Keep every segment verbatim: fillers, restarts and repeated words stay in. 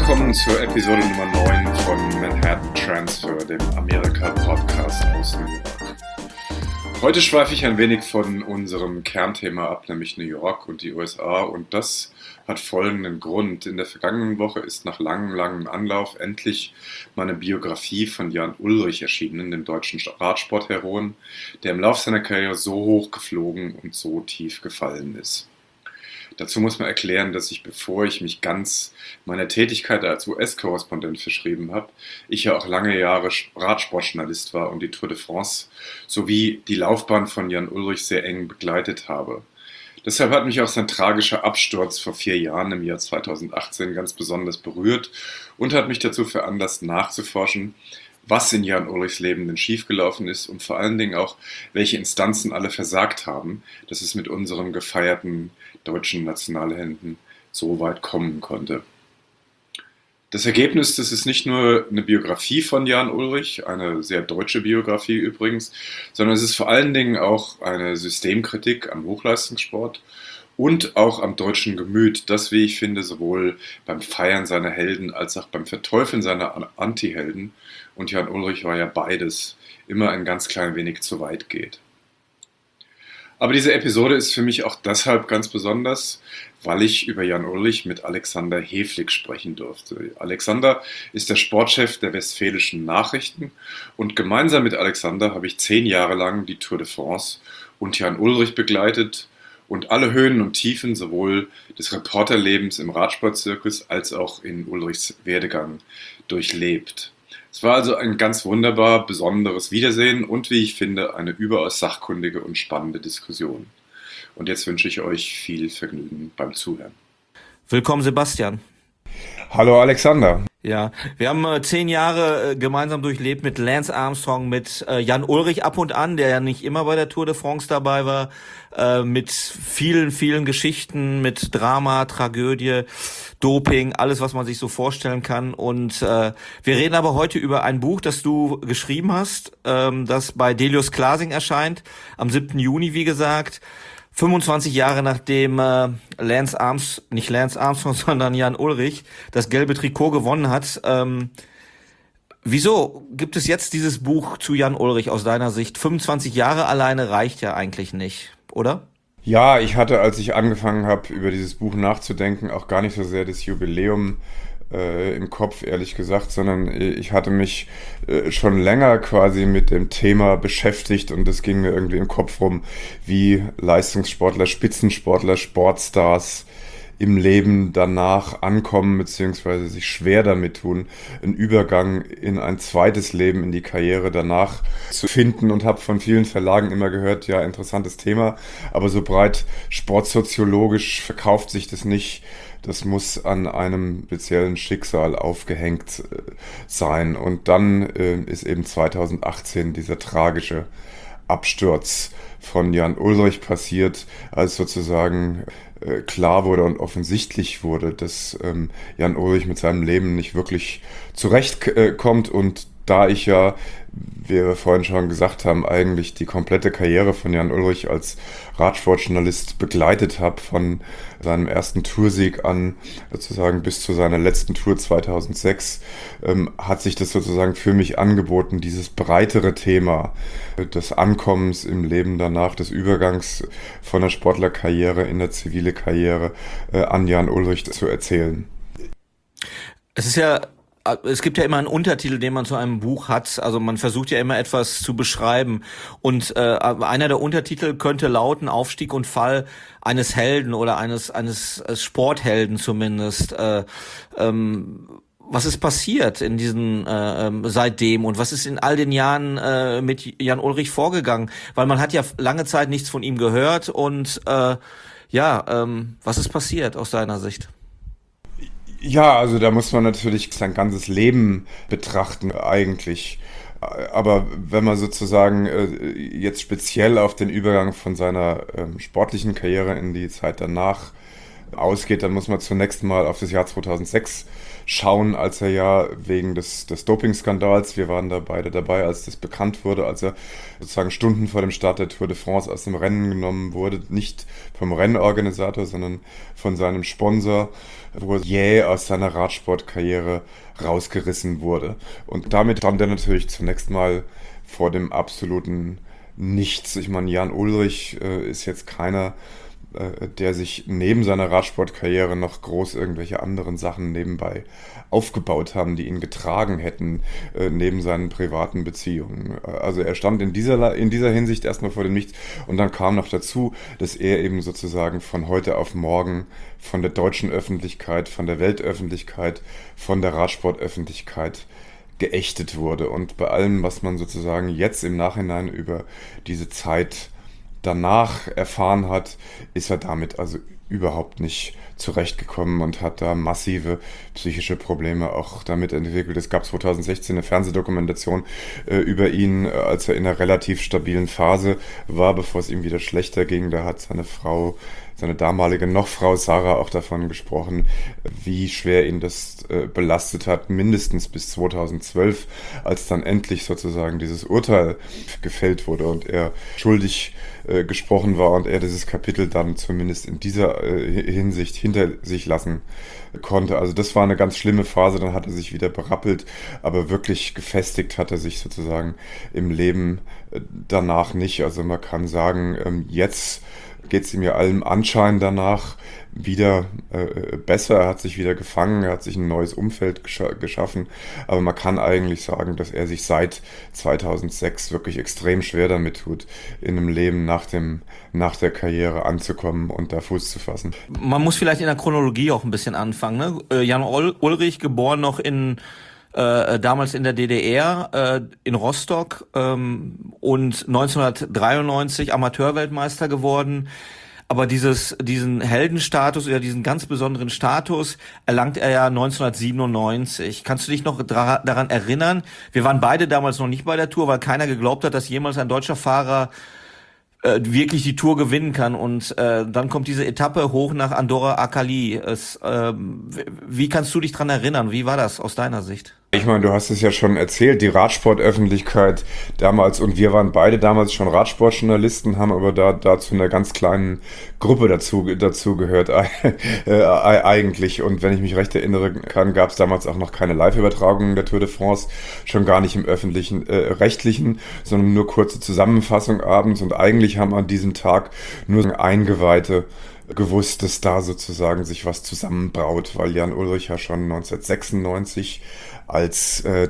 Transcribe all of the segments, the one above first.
willkommen zur Episode Nummer neun von Manhattan Transfer, dem Amerika-Podcast aus New York. Heute schweife ich ein wenig von unserem Kernthema ab, nämlich New York und die U S A, und das hat folgenden Grund. In der vergangenen Woche ist nach langem, langem Anlauf endlich meine Biografie von Jan Ullrich erschienen, dem deutschen Radsportheroen, der im Lauf seiner Karriere so hoch geflogen und so tief gefallen ist. Dazu muss man erklären, dass ich, bevor ich mich ganz meiner Tätigkeit als U S-Korrespondent verschrieben habe, ich ja auch lange Jahre Radsportjournalist war und die Tour de France sowie die Laufbahn von Jan Ullrich sehr eng begleitet habe. Deshalb hat mich auch sein tragischer Absturz vor vier Jahren im Jahr zweitausendachtzehn ganz besonders berührt und hat mich dazu veranlasst, nachzuforschen, was in Jan Ullrichs Leben denn schiefgelaufen ist und vor allen Dingen auch, welche Instanzen alle versagt haben, dass es mit unserem gefeierten deutschen Nationalhelden so weit kommen konnte. Das Ergebnis, das ist nicht nur eine Biografie von Jan Ullrich, eine sehr deutsche Biografie übrigens, sondern es ist vor allen Dingen auch eine Systemkritik am Hochleistungssport und auch am deutschen Gemüt, das, wie ich finde, sowohl beim Feiern seiner Helden als auch beim Verteufeln seiner Antihelden, und Jan Ullrich war ja beides, immer ein ganz klein wenig zu weit geht. Aber diese Episode ist für mich auch deshalb ganz besonders, weil ich über Jan Ullrich mit Alexander Häflig sprechen durfte. Alexander ist der Sportchef der Westfälischen Nachrichten und gemeinsam mit Alexander habe ich zehn Jahre lang die Tour de France und Jan Ullrich begleitet und alle Höhen und Tiefen sowohl des Reporterlebens im Radsportzirkus als auch in Ullrichs Werdegang durchlebt. Es war also ein ganz wunderbar besonderes Wiedersehen und, wie ich finde, eine überaus sachkundige und spannende Diskussion. Und jetzt wünsche ich euch viel Vergnügen beim Zuhören. Willkommen, Sebastian. Hallo, Alexander. Ja, wir haben äh, zehn Jahre äh, gemeinsam durchlebt mit Lance Armstrong, mit äh, Jan Ullrich ab und an, der ja nicht immer bei der Tour de France dabei war, äh, mit vielen, vielen Geschichten, mit Drama, Tragödie, Doping, alles, was man sich so vorstellen kann. Und äh, wir reden aber heute über ein Buch, das du geschrieben hast, ähm, das bei Delius Clasing erscheint, am siebten Juni, wie gesagt. fünfundzwanzig Jahre nachdem äh, Lance Armstrong, nicht Lance Armstrong, sondern Jan Ullrich das gelbe Trikot gewonnen hat. Ähm, wieso gibt es jetzt dieses Buch zu Jan Ullrich aus deiner Sicht? fünfundzwanzig Jahre alleine reicht ja eigentlich nicht, oder? Ja, ich hatte, als ich angefangen habe, über dieses Buch nachzudenken, auch gar nicht so sehr das Jubiläum äh, im Kopf, ehrlich gesagt, sondern ich hatte mich äh, schon länger quasi mit dem Thema beschäftigt und es ging mir irgendwie im Kopf rum, wie Leistungssportler, Spitzensportler, Sportstars im Leben danach ankommen, beziehungsweise sich schwer damit tun, einen Übergang in ein zweites Leben, in die Karriere danach zu finden, und habe von vielen Verlagen immer gehört, ja, interessantes Thema, aber so breit sportsoziologisch verkauft sich das nicht. Das muss an einem speziellen Schicksal aufgehängt äh, sein. Und dann äh, ist eben zweitausendachtzehn dieser tragische Absturz von Jan Ullrich passiert, als sozusagen äh, klar wurde und offensichtlich wurde, dass ähm, Jan Ullrich mit seinem Leben nicht wirklich zurechtkommt. Äh, und da ich ja, wie wir vorhin schon gesagt haben, eigentlich die komplette Karriere von Jan Ullrich als Radsportjournalist begleitet habe, von seinem ersten Toursieg an sozusagen bis zu seiner letzten Tour zweitausendsechs, ähm, hat sich das sozusagen für mich angeboten, dieses breitere Thema des Ankommens im Leben danach, des Übergangs von der Sportlerkarriere in der zivile Karriere äh, an Jan Ullrich zu erzählen. Es ist ja Es gibt ja immer einen Untertitel, den man zu einem Buch hat. Also man versucht ja immer etwas zu beschreiben. Und äh, einer der Untertitel könnte lauten Aufstieg und Fall eines Helden oder eines eines Sporthelden zumindest. Äh, ähm, was ist passiert in diesen äh, seitdem und was ist in all den Jahren äh, mit Jan Ullrich vorgegangen? Weil man hat ja lange Zeit nichts von ihm gehört. Und äh, ja, ähm, was ist passiert aus deiner Sicht? Ja, also da muss man natürlich sein ganzes Leben betrachten eigentlich. Aber wenn man sozusagen äh, jetzt speziell auf den Übergang von seiner ähm, sportlichen Karriere in die Zeit danach ausgeht, dann muss man zunächst mal auf das Jahr zweitausendsechs schauen, als er ja wegen des, des Dopingskandals, wir waren da beide dabei, als das bekannt wurde, als er sozusagen Stunden vor dem Start der Tour de France aus dem Rennen genommen wurde, nicht vom Rennorganisator, sondern von seinem Sponsor, wo er jäh aus seiner Radsportkarriere rausgerissen wurde. Und damit stand er natürlich zunächst mal vor dem absoluten Nichts. Ich meine, Jan Ullrich äh, ist jetzt keiner, äh, der sich neben seiner Radsportkarriere noch groß irgendwelche anderen Sachen nebenbei aufgebaut haben, die ihn getragen hätten, äh, neben seinen privaten Beziehungen. Also er stand in dieser, in dieser Hinsicht erstmal vor dem Nichts. Und dann kam noch dazu, dass er eben sozusagen von heute auf morgen von der deutschen Öffentlichkeit, von der Weltöffentlichkeit, von der Radsportöffentlichkeit geächtet wurde. Und bei allem, was man sozusagen jetzt im Nachhinein über diese Zeit danach erfahren hat, ist er damit also überhaupt nicht zurechtgekommen und hat da massive psychische Probleme auch damit entwickelt. Es gab zweitausendsechzehn eine Fernsehdokumentation äh, über ihn, äh, als er in einer relativ stabilen Phase war, bevor es ihm wieder schlechter ging. Da hat seine Frau, seine damalige Nochfrau Sarah auch davon gesprochen, wie schwer ihn das äh, belastet hat, mindestens bis zweitausendzwölf, als dann endlich sozusagen dieses Urteil gefällt wurde und er schuldig äh, gesprochen war und er dieses Kapitel dann zumindest in dieser äh, Hinsicht hinter sich lassen konnte. Also das war eine ganz schlimme Phase, dann hat er sich wieder berappelt, aber wirklich gefestigt hat er sich sozusagen im Leben äh, danach nicht. Also man kann sagen, ähm, jetzt geht es ihm ja allem Anschein danach wieder äh, besser. Er hat sich wieder gefangen, er hat sich ein neues Umfeld gescha- geschaffen. Aber man kann eigentlich sagen, dass er sich seit zweitausendsechs wirklich extrem schwer damit tut, in einem Leben nach dem, nach der Karriere anzukommen und da Fuß zu fassen. Man muss vielleicht in der Chronologie auch ein bisschen anfangen. Ne? Jan Ul- Ullrich, geboren noch in Äh, damals in der D D R, äh, in Rostock, ähm, und neunzehnhundertdreiundneunzig Amateurweltmeister geworden. Aber dieses, diesen Heldenstatus oder diesen ganz besonderen Status erlangt er ja neunzehnhundertsiebenundneunzig. Kannst du dich noch dra- daran erinnern? Wir waren beide damals noch nicht bei der Tour, weil keiner geglaubt hat, dass jemals ein deutscher Fahrer äh, wirklich die Tour gewinnen kann. Und äh, dann kommt diese Etappe hoch nach Andorra-Arcalí. Es, ähm, w- wie kannst du dich dran erinnern? Wie war das aus deiner Sicht? Ich meine, du hast es ja schon erzählt, die Radsportöffentlichkeit damals, und wir waren beide damals schon Radsportjournalisten, haben aber da, da zu einer ganz kleinen Gruppe dazu, dazu gehört äh, eigentlich. Und wenn ich mich recht erinnern kann, gab es damals auch noch keine Live-Übertragungen der Tour de France, schon gar nicht im öffentlichen, äh, rechtlichen, sondern nur kurze Zusammenfassung abends. Und eigentlich haben an diesem Tag nur Eingeweihte gewusst, dass da sozusagen sich was zusammenbraut, weil Jan Ullrich ja schon neunzehnhundertsechsundneunzig als äh,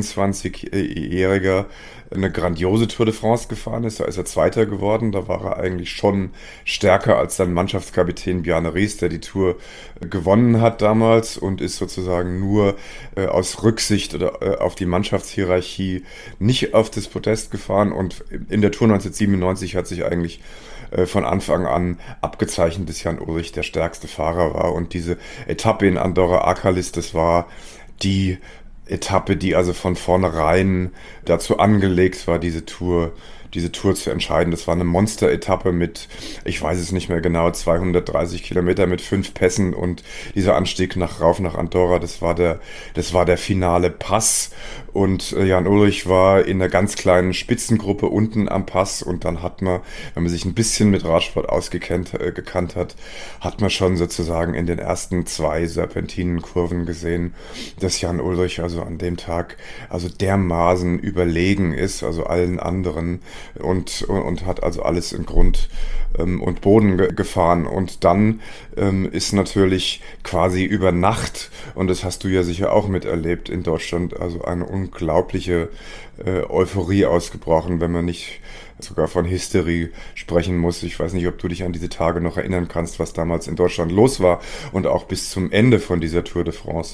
dreiundzwanzigjähriger eine grandiose Tour de France gefahren ist. Da ist er Zweiter geworden. Da war er eigentlich schon stärker als sein Mannschaftskapitän Bjarne Ries, der die Tour äh, gewonnen hat damals und ist sozusagen nur äh, aus Rücksicht oder äh, auf die Mannschaftshierarchie nicht auf das Podest gefahren. Und in der Tour neunzehnhundertsiebenundneunzig hat sich eigentlich äh, von Anfang an abgezeichnet, dass Jan Ullrich der stärkste Fahrer war. Und diese Etappe in Andorra-Arcalís, das war die Etappe, die also von vornherein dazu angelegt war, diese Tour, diese Tour zu entscheiden. Das war eine Monster-Etappe mit, ich weiß es nicht mehr genau, zweihundertdreißig Kilometer mit fünf Pässen und dieser Anstieg nach rauf nach Andorra, das war der, das war der finale Pass. Und Jan Ullrich war in einer ganz kleinen Spitzengruppe unten am Pass und dann hat man, wenn man sich ein bisschen mit Radsport ausgekannt äh, gekannt hat, hat man schon sozusagen in den ersten zwei Serpentinenkurven gesehen, dass Jan Ullrich also an dem Tag also dermaßen überlegen ist, also allen anderen, und, und hat also alles in Grund ähm, und Boden ge- gefahren. Und dann ähm, ist natürlich quasi über Nacht, und das hast du ja sicher auch miterlebt in Deutschland, also eine unglaubliche äh, Euphorie ausgebrochen, wenn man nicht sogar von Hysterie sprechen muss. Ich weiß nicht, ob du dich an diese Tage noch erinnern kannst, was damals in Deutschland los war und auch bis zum Ende von dieser Tour de France.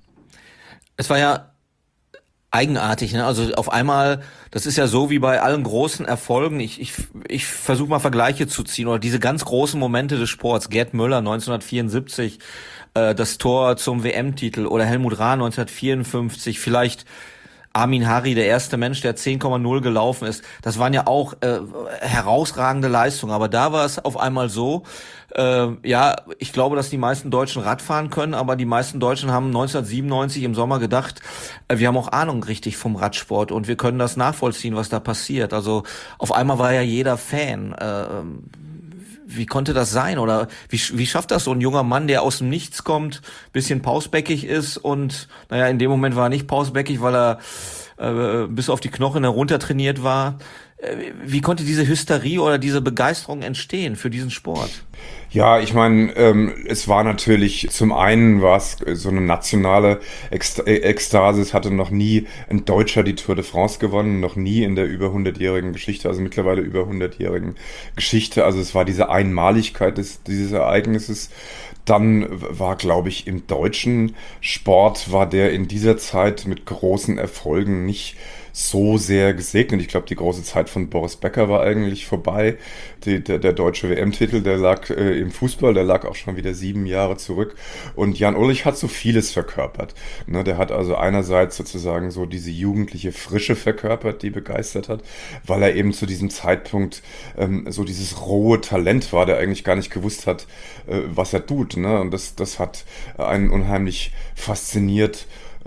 Es war ja eigenartig, ne? Also auf einmal, das ist ja so wie bei allen großen Erfolgen, ich, ich, ich versuche mal Vergleiche zu ziehen, oder diese ganz großen Momente des Sports, Gerd Müller neunzehnhundertvierundsiebzig, äh, das Tor zum W M-Titel, oder Helmut Rahn neunzehnhundertvierundfünfzig, vielleicht Armin Harry, der erste Mensch, der zehn Komma null gelaufen ist. Das waren ja auch äh, herausragende Leistungen. Aber da war es auf einmal so, äh, ja, ich glaube, dass die meisten Deutschen Radfahren können, aber die meisten Deutschen haben neunzehnhundertsiebenundneunzig im Sommer gedacht, äh, wir haben auch Ahnung richtig vom Radsport und wir können das nachvollziehen, was da passiert. Also auf einmal war ja jeder Fan. Äh, Wie konnte das sein? Oder wie, wie schafft das so ein junger Mann, der aus dem Nichts kommt, bisschen pausbäckig ist und, naja, in dem Moment war er nicht pausbäckig, weil er äh, bis auf die Knochen heruntertrainiert war. Äh, wie konnte diese Hysterie oder diese Begeisterung entstehen für diesen Sport? Ja, ich meine, ähm, es war natürlich, zum einen war es so eine nationale Ekst äh, Ekstase. Es hatte noch nie ein Deutscher die Tour de France gewonnen, noch nie in der über hundertjährigen Geschichte, also mittlerweile über hundertjährigen Geschichte. Also es war diese Einmaligkeit des, dieses Ereignisses. Dann war, glaube ich, im deutschen Sport war der in dieser Zeit mit großen Erfolgen nicht so sehr gesegnet. Ich glaube, die große Zeit von Boris Becker war eigentlich vorbei. Die, der, der deutsche W M-Titel, der lag äh, im Fußball, der lag auch schon wieder sieben Jahre zurück. Und Jan Ullrich hat so vieles verkörpert. Ne, der hat also einerseits sozusagen so diese jugendliche Frische verkörpert, die begeistert hat, weil er eben zu diesem Zeitpunkt ähm, so dieses rohe Talent war, der eigentlich gar nicht gewusst hat, äh, was er tut. Ne? Und das, das hat einen unheimlich fasziniert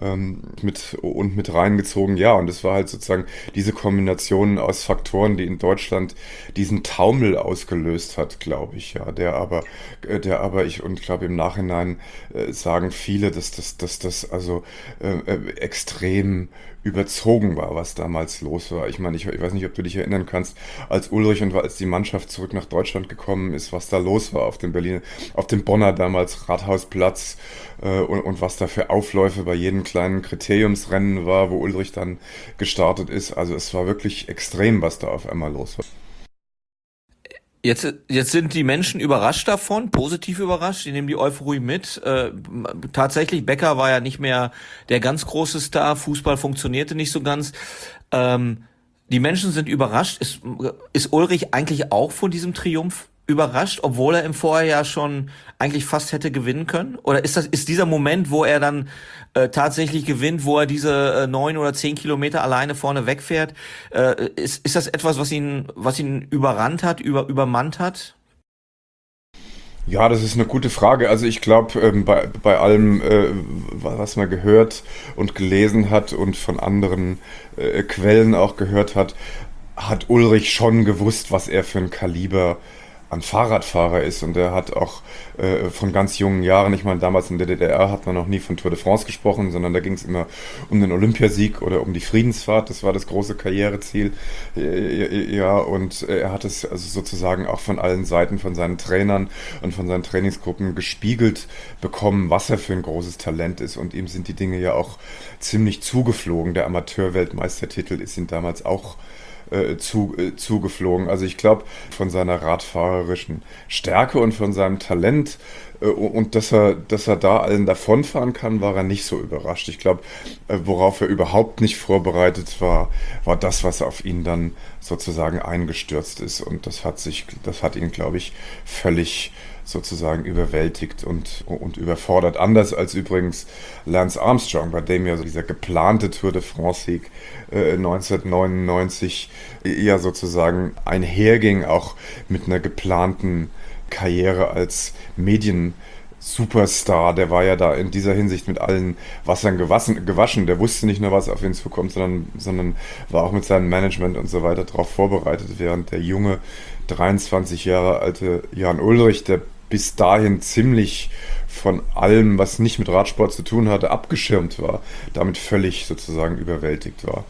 mit und mit reingezogen, ja, und es war halt sozusagen diese Kombination aus Faktoren, die in Deutschland diesen Taumel ausgelöst hat, glaube ich, ja, der aber, der aber ich und glaube im Nachhinein äh, sagen viele, dass das, dass das also äh, extrem überzogen war, was damals los war. Ich meine, ich, ich weiß nicht, ob du dich erinnern kannst, als Ullrich und als die Mannschaft zurück nach Deutschland gekommen ist, was da los war auf dem Berliner, auf dem Bonner damals Rathausplatz äh, und, und was da für Aufläufe bei jedem kleinen Kriteriumsrennen war, wo Ullrich dann gestartet ist. Also es war wirklich extrem, was da auf einmal los war. Jetzt, jetzt sind die Menschen überrascht davon, positiv überrascht, die nehmen die Euphorie mit. Äh, tatsächlich, Becker war ja nicht mehr der ganz große Star, Fußball funktionierte nicht so ganz. Ähm, die Menschen sind überrascht. Ist, ist Ullrich eigentlich auch von diesem Triumph überrascht, obwohl er im Vorjahr schon eigentlich fast hätte gewinnen können? Oder ist das ist dieser Moment, wo er dann äh, tatsächlich gewinnt, wo er diese äh, neun oder zehn Kilometer alleine vorne wegfährt, äh, ist ist das etwas, was ihn was ihn überrannt hat, über übermannt hat? Ja, das ist eine gute Frage. Also ich glaube, ähm, bei, bei allem, äh, was man gehört und gelesen hat und von anderen äh, Quellen auch gehört hat, hat Ullrich schon gewusst, was er für ein Kaliber an Fahrradfahrer ist, und er hat auch äh, von ganz jungen Jahren, ich meine, damals in der D D R hat man noch nie von Tour de France gesprochen, sondern da ging es immer um den Olympiasieg oder um die Friedensfahrt, das war das große Karriereziel, äh, ja, und er hat es also sozusagen auch von allen Seiten, von seinen Trainern und von seinen Trainingsgruppen gespiegelt bekommen, was er für ein großes Talent ist, und ihm sind die Dinge ja auch ziemlich zugeflogen. Der Amateur-Weltmeistertitel ist ihm damals auch Äh, zu, äh, zugeflogen. Also ich glaube, von seiner radfahrerischen Stärke und von seinem Talent äh, und dass er, dass er da allen davonfahren kann, war er nicht so überrascht. Ich glaube, äh, worauf er überhaupt nicht vorbereitet war, war das, was auf ihn dann sozusagen eingestürzt ist. Und das hat sich, das hat ihn, glaube ich, völlig sozusagen überwältigt und, und überfordert. Anders als übrigens Lance Armstrong, bei dem ja so dieser geplante Tour de France-Sieg äh, neunzehnhundertneunundneunzig ja sozusagen einherging, auch mit einer geplanten Karriere als Medien Superstar. Der war ja da in dieser Hinsicht mit allen Wassern gewaschen, gewaschen. Der wusste nicht nur, was auf ihn zukommt, sondern, sondern war auch mit seinem Management und so weiter darauf vorbereitet, während der junge, dreiundzwanzig Jahre alte Jan Ullrich, der bis dahin ziemlich von allem, was nicht mit Radsport zu tun hatte, abgeschirmt war, damit völlig sozusagen überwältigt war.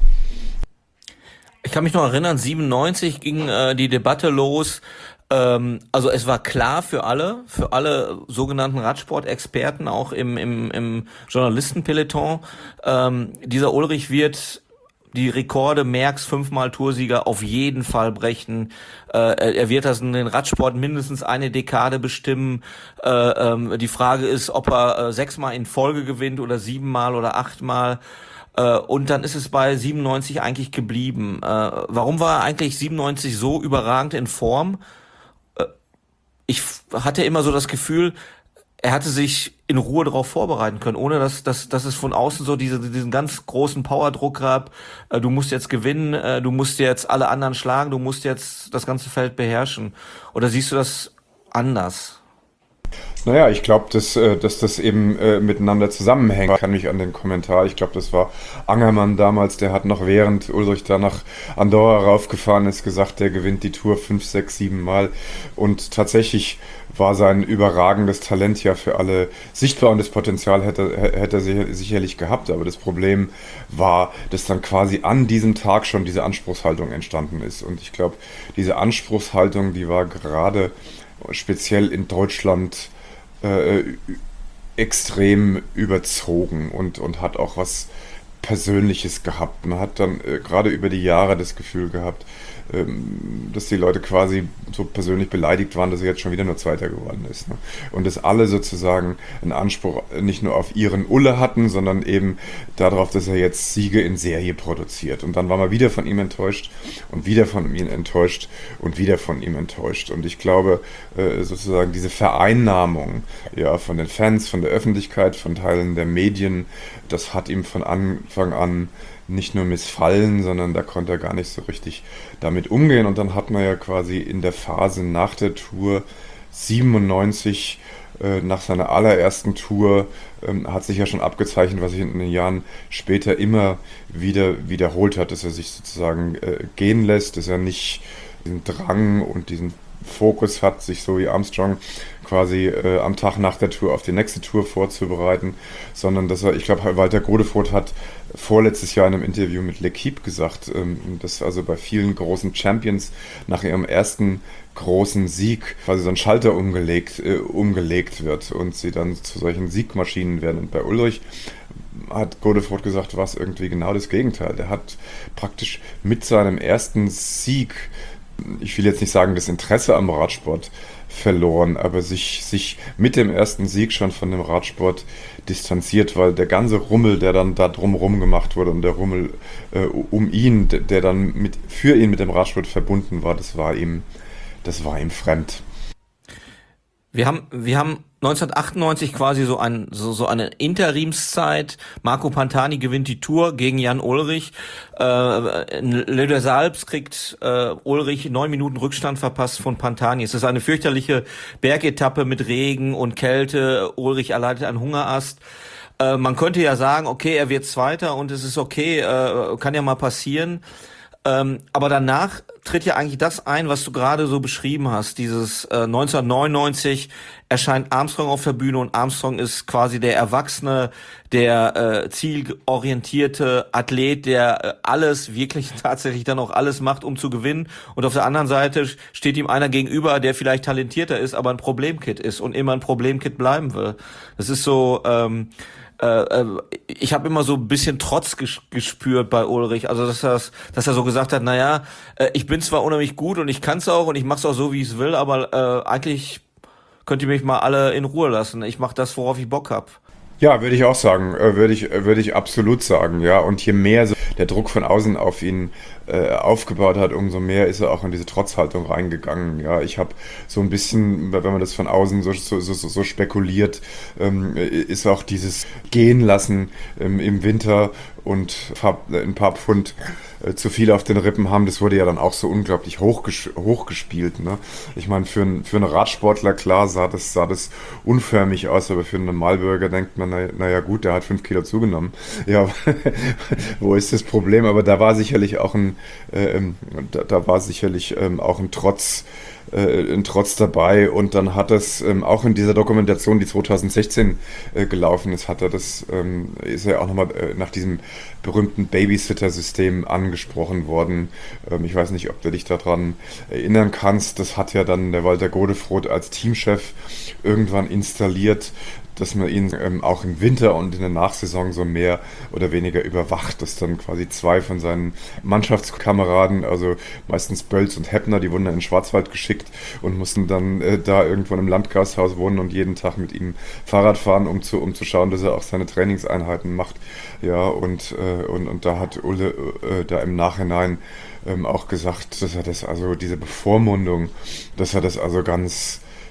Ich kann mich noch erinnern, siebenundneunzig ging äh, die Debatte los. Ähm, also es war klar für alle, für alle sogenannten Radsport-Experten, auch im, im, im Journalistenpeloton, ähm, dieser Ullrich wird die Rekorde Merckx, fünfmal Toursieger, auf jeden Fall brechen. Äh, er wird das in den Radsport mindestens eine Dekade bestimmen. Äh, ähm, die Frage ist, ob er äh, sechsmal in Folge gewinnt oder siebenmal oder achtmal. Äh, und dann ist es bei siebenundneunzig eigentlich geblieben. Äh, warum war er eigentlich siebenundneunzig so überragend in Form? Äh, ich hatte immer so das Gefühl, er hatte sich in Ruhe darauf vorbereiten können, ohne dass, dass, dass es von außen so diese, diesen ganz großen Powerdruck gab. Äh, du musst jetzt gewinnen, äh, du musst jetzt alle anderen schlagen, du musst jetzt das ganze Feld beherrschen. Oder siehst du das anders? Naja, ich glaube, dass, äh, dass das eben äh, miteinander zusammenhängt. Ich kann mich an den Kommentar, ich glaube, das war Angermann damals, der hat noch während Ulrich da nach Andorra raufgefahren ist, gesagt, der gewinnt die Tour fünf, sechs, sieben Mal. Und tatsächlich war sein überragendes Talent ja für alle sichtbar und das Potenzial hätte, hätte er sicherlich gehabt. Aber das Problem war, dass dann quasi an diesem Tag schon diese Anspruchshaltung entstanden ist. Und ich glaube, diese Anspruchshaltung, die war gerade speziell in Deutschland äh, extrem überzogen und, und hat auch was Persönliches gehabt. Man hat dann äh, gerade über die Jahre das Gefühl gehabt, ähm, dass die Leute quasi so persönlich beleidigt waren, dass er jetzt schon wieder nur Zweiter geworden ist. Ne? Und dass alle sozusagen einen Anspruch nicht nur auf ihren Ulle hatten, sondern eben darauf, dass er jetzt Siege in Serie produziert. Und dann war man wieder von ihm enttäuscht und wieder von ihm enttäuscht und wieder von ihm enttäuscht. Und ich glaube, äh, sozusagen diese Vereinnahmung ja, von den Fans, von der Öffentlichkeit, von Teilen der Medien, das hat ihm von Anfang an nicht nur missfallen, sondern da konnte er gar nicht so richtig damit umgehen. Und dann hat man ja quasi in der Phase nach der Tour siebenundneunzig, äh, nach seiner allerersten Tour, ähm, hat sich ja schon abgezeichnet, was sich in den Jahren später immer wieder wiederholt hat, dass er sich sozusagen äh, gehen lässt, dass er nicht diesen Drang und diesen Fokus hat, sich so wie Armstrong quasi äh, am Tag nach der Tour auf die nächste Tour vorzubereiten, sondern dass er, ich glaube, Walter Godefroth hat vorletztes Jahr in einem Interview mit L'Équipe gesagt, ähm, dass also bei vielen großen Champions nach ihrem ersten großen Sieg quasi so ein Schalter umgelegt, äh, umgelegt wird und sie dann zu solchen Siegmaschinen werden. Und bei Ulrich hat Godefroth gesagt, war es irgendwie genau das Gegenteil. Der hat praktisch mit seinem ersten Sieg, ich will jetzt nicht sagen, das Interesse am Radsport verloren, aber sich, sich mit dem ersten Sieg schon von dem Radsport distanziert, weil der ganze Rummel, der dann da drumherum gemacht wurde und der Rummel äh, um ihn, der dann mit, für ihn mit dem Radsport verbunden war, das war ihm, das war ihm fremd. Wir haben, wir haben neunzehnhundertachtundneunzig quasi so, ein, so, so eine Interimszeit. Marco Pantani gewinnt die Tour gegen Jan Ullrich. Äh, in Le des Alpes kriegt äh, Ullrich neun Minuten Rückstand verpasst von Pantani. Es ist eine fürchterliche Bergetappe mit Regen und Kälte. Ullrich erleidet einen Hungerast. Äh, man könnte ja sagen, okay, er wird Zweiter und es ist okay, äh, kann ja mal passieren. Ähm, aber danach tritt ja eigentlich das ein, was du gerade so beschrieben hast. Dieses äh, neunzehnhundertneunundneunzig erscheint Armstrong auf der Bühne und Armstrong ist quasi der Erwachsene, der äh, zielorientierte Athlet, der äh, alles, wirklich tatsächlich dann auch alles macht, um zu gewinnen. Und auf der anderen Seite steht ihm einer gegenüber, der vielleicht talentierter ist, aber ein Problemkid ist und immer ein Problemkid bleiben will. Das ist so... Ähm, ich habe immer so ein bisschen Trotz gespürt bei Ullrich, also dass er, dass er so gesagt hat, naja, ich bin zwar unheimlich gut und ich kann es auch und ich mache es auch so, wie ich es will, aber äh, eigentlich könnt ihr mich mal alle in Ruhe lassen. Ich mache das, worauf ich Bock hab. Ja, würde ich auch sagen, würde ich, würde ich absolut sagen, ja. Und je mehr so der Druck von außen auf ihn äh, aufgebaut hat, umso mehr ist er auch in diese Trotzhaltung reingegangen. Ja, ich habe so ein bisschen, wenn man das von außen so, so, so, so spekuliert, ähm, ist auch dieses Gehen lassen ähm, im Winter und ein paar Pfund äh, zu viel auf den Rippen haben, das wurde ja dann auch so unglaublich hochges hochgespielt. Ne? Ich meine, für, ein, für einen Radsportler, klar, sah das, sah das unförmig aus, aber für einen Normalbürger denkt man, naja, na ja, gut, der hat fünf Kilo zugenommen. Ja, wo ist das Problem? Aber da war sicherlich auch ein, äh, da, da war sicherlich ähm, auch ein Trotz, äh, ein Trotz dabei. Und dann hat es ähm, auch in dieser Dokumentation, die zweitausendsechzehn äh, gelaufen ist, hat er das, ähm, ist er auch nochmal äh, nach diesem berühmten Babysitter-System angesprochen worden. Ähm, ich weiß nicht, ob du dich daran erinnern kannst. Das hat ja dann der Walter Godefroth als Teamchef irgendwann installiert, dass man ihn ähm, auch im Winter und in der Nachsaison so mehr oder weniger überwacht, dass dann quasi zwei von seinen Mannschaftskameraden, also meistens Bölz und Heppner, die wurden dann in den Schwarzwald geschickt und mussten dann äh, da irgendwo im Landgasthaus wohnen und jeden Tag mit ihm Fahrrad fahren, um zu, um zu schauen, dass er auch seine Trainingseinheiten macht. Ja, und, äh, und, und da hat Ulle äh, da im Nachhinein ähm, auch gesagt, dass er das, also diese Bevormundung, dass er das also ganz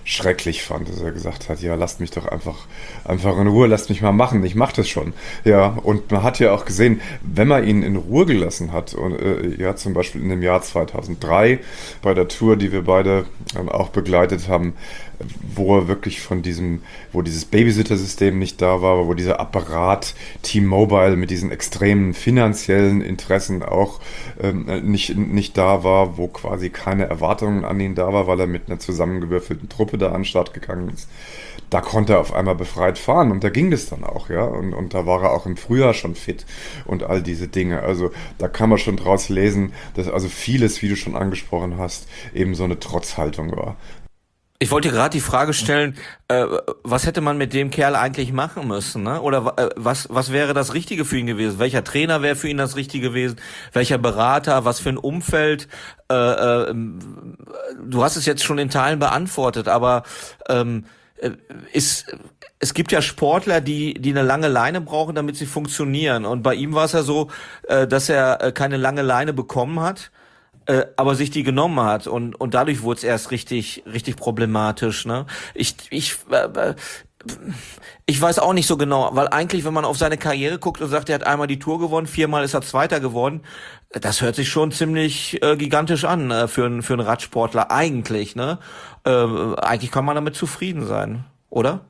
schrecklich fand, dass er gesagt hat, ja, lasst mich doch einfach, einfach in Ruhe, lasst mich mal machen, ich mach das schon. Ja, und man hat ja auch gesehen, wenn man ihn in Ruhe gelassen hat, und äh, ja, zum Beispiel in dem Jahr zweitausenddrei bei der Tour, die wir beide ähm, auch begleitet haben, wo er wirklich von diesem, wo dieses Babysitter-System nicht da war, wo dieser Apparat T-Mobile mit diesen extremen finanziellen Interessen auch ähm, nicht, nicht da war, wo quasi keine Erwartungen an ihn da war, weil er mit einer zusammengewürfelten Truppe da an den Start gegangen ist. Da konnte er auf einmal befreit fahren und da ging das dann auch, ja. Und, und da war er auch im Frühjahr schon fit und all diese Dinge. Also da kann man schon draus lesen, dass also vieles, wie du schon angesprochen hast, eben so eine Trotzhaltung war. Ich wollte gerade die Frage stellen, äh, was hätte man mit dem Kerl eigentlich machen müssen, ne? Oder äh, was was wäre das Richtige für ihn gewesen? Welcher Trainer wäre für ihn das Richtige gewesen? Welcher Berater? Was für ein Umfeld? Äh, äh, du hast es jetzt schon in Teilen beantwortet, aber ähm, ist es gibt ja Sportler, die die eine lange Leine brauchen, damit sie funktionieren. Und bei ihm war es ja so, äh, dass er äh, keine lange Leine bekommen hat. Äh, aber sich die genommen hat und und dadurch wurde es erst richtig richtig problematisch, ne? Ich ich äh, ich weiß auch nicht so genau, weil eigentlich, wenn man auf seine Karriere guckt und sagt, er hat einmal die Tour gewonnen, viermal ist er Zweiter geworden, das hört sich schon ziemlich äh, gigantisch an äh, für einen für einen Radsportler eigentlich, ne? Äh, eigentlich kann man damit zufrieden sein, oder?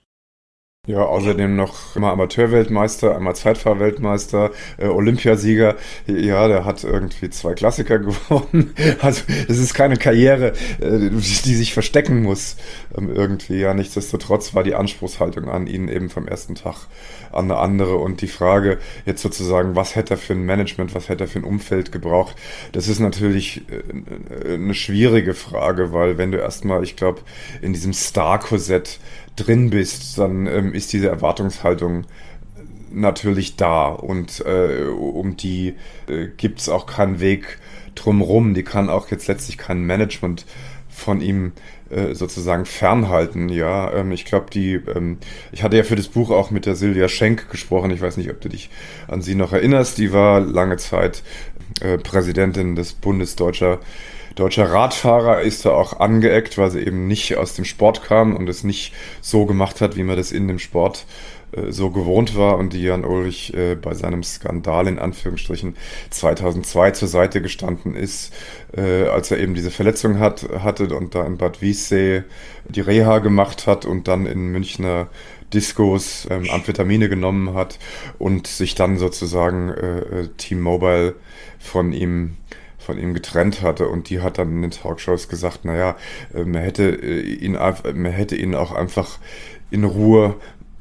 Ja, außerdem noch immer Amateurweltmeister, einmal Zeitfahrweltmeister, äh, Olympiasieger. Ja, der hat irgendwie zwei Klassiker gewonnen. Also es ist keine Karriere, äh, die sich verstecken muss ähm, irgendwie. Ja, nichtsdestotrotz war die Anspruchshaltung an ihn eben vom ersten Tag an eine andere. Und die Frage jetzt sozusagen, was hätte er für ein Management, was hätte er für ein Umfeld gebraucht, das ist natürlich äh, eine schwierige Frage, weil wenn du erstmal, ich glaube, in diesem Star-Korsett drin bist, dann ähm, ist diese Erwartungshaltung natürlich da und äh, um die äh, gibt es auch keinen Weg drumherum. Die kann auch jetzt letztlich kein Management von ihm äh, sozusagen fernhalten. Ja, ähm, ich glaube, die, ähm, ich hatte ja für das Buch auch mit der Silvia Schenk gesprochen. Ich weiß nicht, ob du dich an sie noch erinnerst. Die war lange Zeit äh, Präsidentin des Bundes Deutscher Deutscher Radfahrer, ist da auch angeeckt, weil sie eben nicht aus dem Sport kam und es nicht so gemacht hat, wie man das in dem Sport äh, so gewohnt war und die Jan Ullrich äh, bei seinem Skandal in Anführungsstrichen zweitausendzwei zur Seite gestanden ist, äh, als er eben diese Verletzung hat, hatte und da in Bad Wiessee die Reha gemacht hat und dann in Münchner Diskos ähm, Amphetamine genommen hat und sich dann sozusagen äh, T-Mobile von ihm von ihm getrennt hatte und die hat dann in den Talkshows gesagt, naja, man hätte ihn, man hätte ihn auch einfach in Ruhe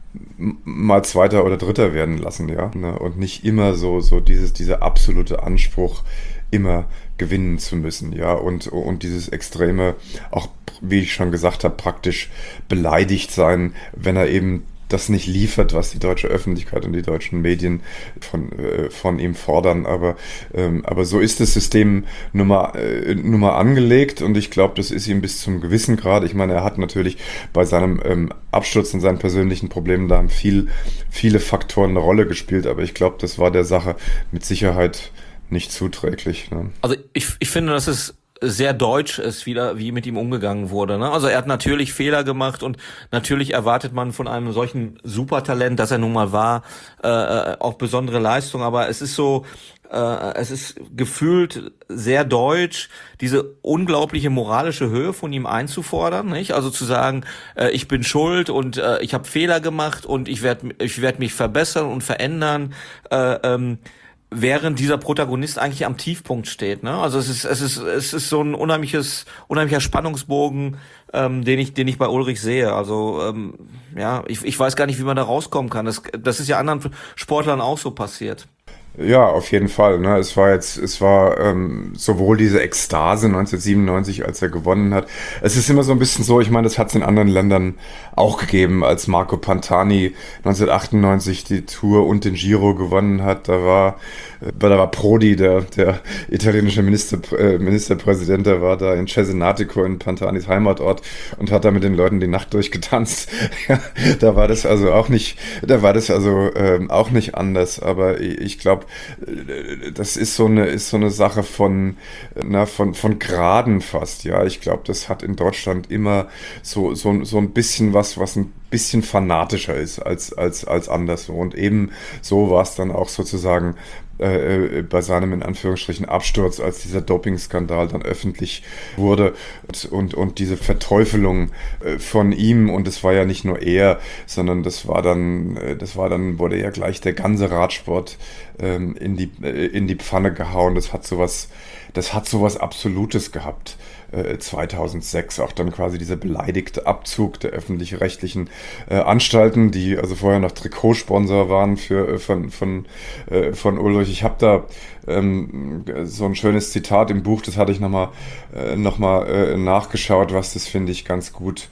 mal Zweiter oder Dritter werden lassen, ja, und nicht immer so, so dieses, dieser absolute Anspruch, immer gewinnen zu müssen, ja, und, und dieses extreme, auch wie ich schon gesagt habe, praktisch beleidigt sein, wenn er eben das nicht liefert, was die deutsche Öffentlichkeit und die deutschen Medien von, äh, von ihm fordern. Aber, ähm, aber so ist das System nun mal, äh, nun mal angelegt und ich glaube, das ist ihm bis zum gewissen Grad. Ich meine, er hat natürlich bei seinem ähm, Absturz und seinen persönlichen Problemen da haben viel, viele Faktoren eine Rolle gespielt, aber ich glaube, das war der Sache mit Sicherheit nicht zuträglich. Ne? Also ich, ich finde, das ist sehr deutsch ist, wieder wie mit ihm umgegangen wurde. Ne? Also er hat natürlich Fehler gemacht und natürlich erwartet man von einem solchen Supertalent, das er nun mal war, äh, auch besondere Leistung. Aber es ist so, äh, es ist gefühlt sehr deutsch, diese unglaubliche moralische Höhe von ihm einzufordern. Nicht? Also zu sagen, äh, ich bin schuld und äh, ich habe Fehler gemacht und ich werde ich werd mich verbessern und verändern. Äh, ähm, während dieser Protagonist eigentlich am Tiefpunkt steht, ne? Also es ist es ist es ist so ein unheimliches unheimlicher Spannungsbogen, ähm, den ich den ich bei Ullrich sehe. Also ähm, ja, ich ich weiß gar nicht, wie man da rauskommen kann. Das das ist ja anderen Sportlern auch so passiert. Ja, auf jeden Fall. Ne? Es war jetzt, es war ähm, sowohl diese Ekstase neunzehnhundertsiebenundneunzig, als er gewonnen hat. Es ist immer so ein bisschen so, ich meine, das hat es in anderen Ländern auch gegeben, als Marco Pantani neunzehnhundertachtundneunzig die Tour und den Giro gewonnen hat. Da war, äh, da war Prodi, der, der italienische Minister, äh, Ministerpräsident, der war da in Cesenatico in Pantanis Heimatort und hat da mit den Leuten die Nacht durchgetanzt. Da war das also auch nicht, da war das also ähm, auch nicht anders. Aber ich, ich glaube, glaube, das ist so eine, ist so eine Sache von, na, von, von Graden fast, ja. Ich glaube, das hat in Deutschland immer so, so, so ein bisschen was, was ein bisschen fanatischer ist als, als, als anderswo. Und eben so war es dann auch sozusagen äh, bei seinem in Anführungsstrichen Absturz, als dieser Dopingskandal dann öffentlich wurde und, und, und diese Verteufelung äh, von ihm. Und es war ja nicht nur er, sondern das war dann, äh, das war dann, wurde ja gleich der ganze Radsport ähm, in die, äh, in die Pfanne gehauen. Das hat sowas, das hat sowas Absolutes gehabt. zweitausendsechs auch dann quasi dieser beleidigte Abzug der öffentlich-rechtlichen äh, Anstalten, die also vorher noch Trikotsponsor waren für äh, von von äh, von Ulrich. Ich habe da ähm, so ein schönes Zitat im Buch, das hatte ich nochmal äh, noch mal, äh, nachgeschaut, was das, finde ich, ganz gut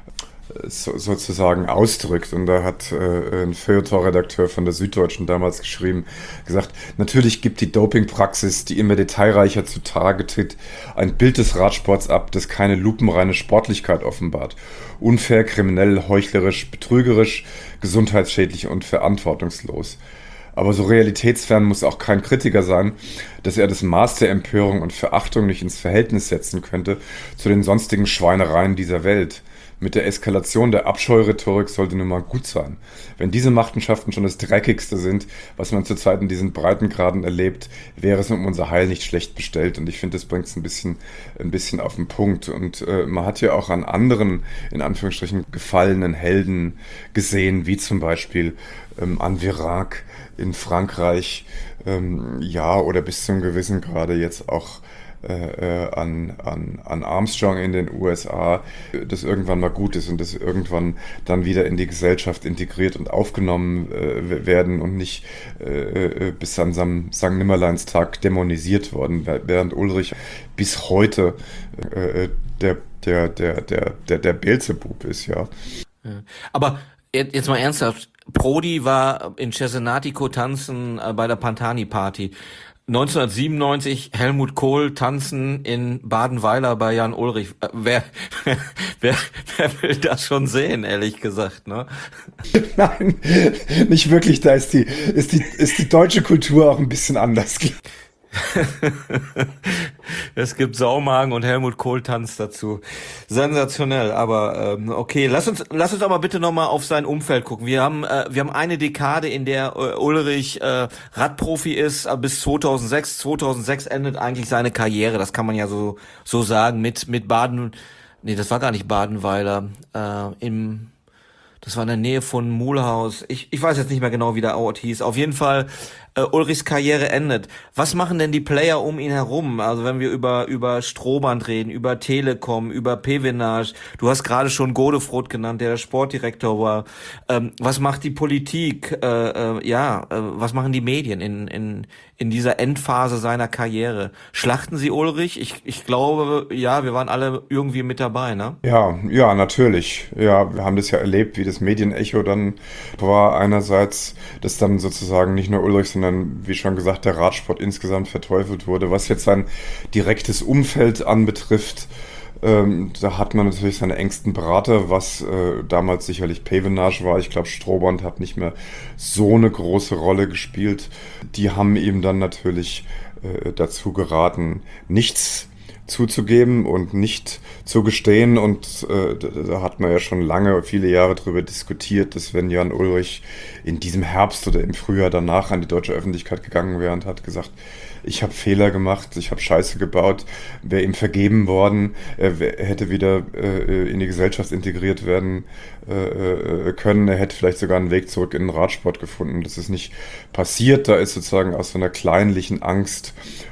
So, sozusagen ausdrückt. Und da hat äh, ein Feuilleton-Redakteur von der Süddeutschen damals geschrieben, gesagt, natürlich gibt die Dopingpraxis, die immer detailreicher zutage tritt, ein Bild des Radsports ab, das keine lupenreine Sportlichkeit offenbart. Unfair, kriminell, heuchlerisch, betrügerisch, gesundheitsschädlich und verantwortungslos. Aber so realitätsfern muss auch kein Kritiker sein, dass er das Maß der Empörung und Verachtung nicht ins Verhältnis setzen könnte zu den sonstigen Schweinereien dieser Welt. Mit der Eskalation der Abscheurhetorik sollte nun mal gut sein. Wenn diese Machenschaften schon das Dreckigste sind, was man zurzeit in diesen Breitengraden erlebt, wäre es um unser Heil nicht schlecht bestellt. Und ich finde, das bringt es ein bisschen, ein bisschen auf den Punkt. Und äh, man hat ja auch an anderen, in Anführungsstrichen, gefallenen Helden gesehen, wie zum Beispiel ähm, an Virac in Frankreich, ähm, ja, oder bis zum gewissen Grade jetzt auch Äh, an, an, an Armstrong in den U S A, das irgendwann mal gut ist und das irgendwann dann wieder in die Gesellschaft integriert und aufgenommen äh, werden und nicht äh, bis an Sankt Nimmerleinstag dämonisiert worden, während Ulrich bis heute äh, der, der, der, der, der, der Beelzebub ist, ja. Aber jetzt mal ernsthaft, Prodi war in Cesenatico tanzen äh, bei der Pantani-Party. neunzehnhundertsiebenundneunzig Helmut Kohl tanzen in Badenweiler bei Jan Ullrich. Äh, wer, wer, wer will das schon sehen, ehrlich gesagt, ne? Nein, nicht wirklich. Da ist die, ist die, ist die deutsche Kultur auch ein bisschen anders. Es gibt Saumagen und Helmut Kohl tanzt dazu. Sensationell, aber ähm, okay, lass uns lass uns aber bitte nochmal auf sein Umfeld gucken. Wir haben äh, wir haben eine Dekade, in der äh, Ulrich äh, Radprofi ist, äh, bis zweitausendsechs. zweitausendsechs endet eigentlich seine Karriere, das kann man ja so so sagen, mit mit Baden, nee, das war gar nicht Badenweiler, äh, im das war in der Nähe von Mulhouse. Ich, ich weiß jetzt nicht mehr genau, wie der Ort hieß. Auf jeden Fall, äh, Ulrichs Karriere endet. Was machen denn die Player um ihn herum? Also wenn wir über über Strohband reden, über Telekom, über Pevenage. Du hast gerade schon Godefroth genannt, der der Sportdirektor war. Ähm, was macht die Politik? Äh, äh, ja, äh, was machen die Medien in in in dieser Endphase seiner Karriere? Schlachten sie Ulrich? Ich ich glaube, ja, wir waren alle irgendwie mit dabei, ne? Ja, ja, natürlich. Ja, wir haben das ja erlebt, wie das Medienecho dann war. Einerseits, dass dann sozusagen nicht nur Ulrich, sondern wie schon gesagt, der Radsport insgesamt verteufelt wurde. Was jetzt sein direktes Umfeld anbetrifft, ähm, da hat man natürlich seine engsten Berater, was äh, damals sicherlich Pevenage war. Ich glaube, Strohband hat nicht mehr so eine große Rolle gespielt. Die haben ihm dann natürlich äh, dazu geraten, nichts zuzugeben und nicht zu gestehen. Und äh, da hat man ja schon lange, viele Jahre darüber diskutiert, dass wenn Jan Ullrich in diesem Herbst oder im Frühjahr danach an die deutsche Öffentlichkeit gegangen wäre und hat gesagt, ich habe Fehler gemacht, ich habe Scheiße gebaut, wäre ihm vergeben worden, er, wär, er hätte wieder äh, in die Gesellschaft integriert werden äh, können, er hätte vielleicht sogar einen Weg zurück in den Radsport gefunden. Das ist nicht passiert, da ist sozusagen aus so einer kleinlichen Angst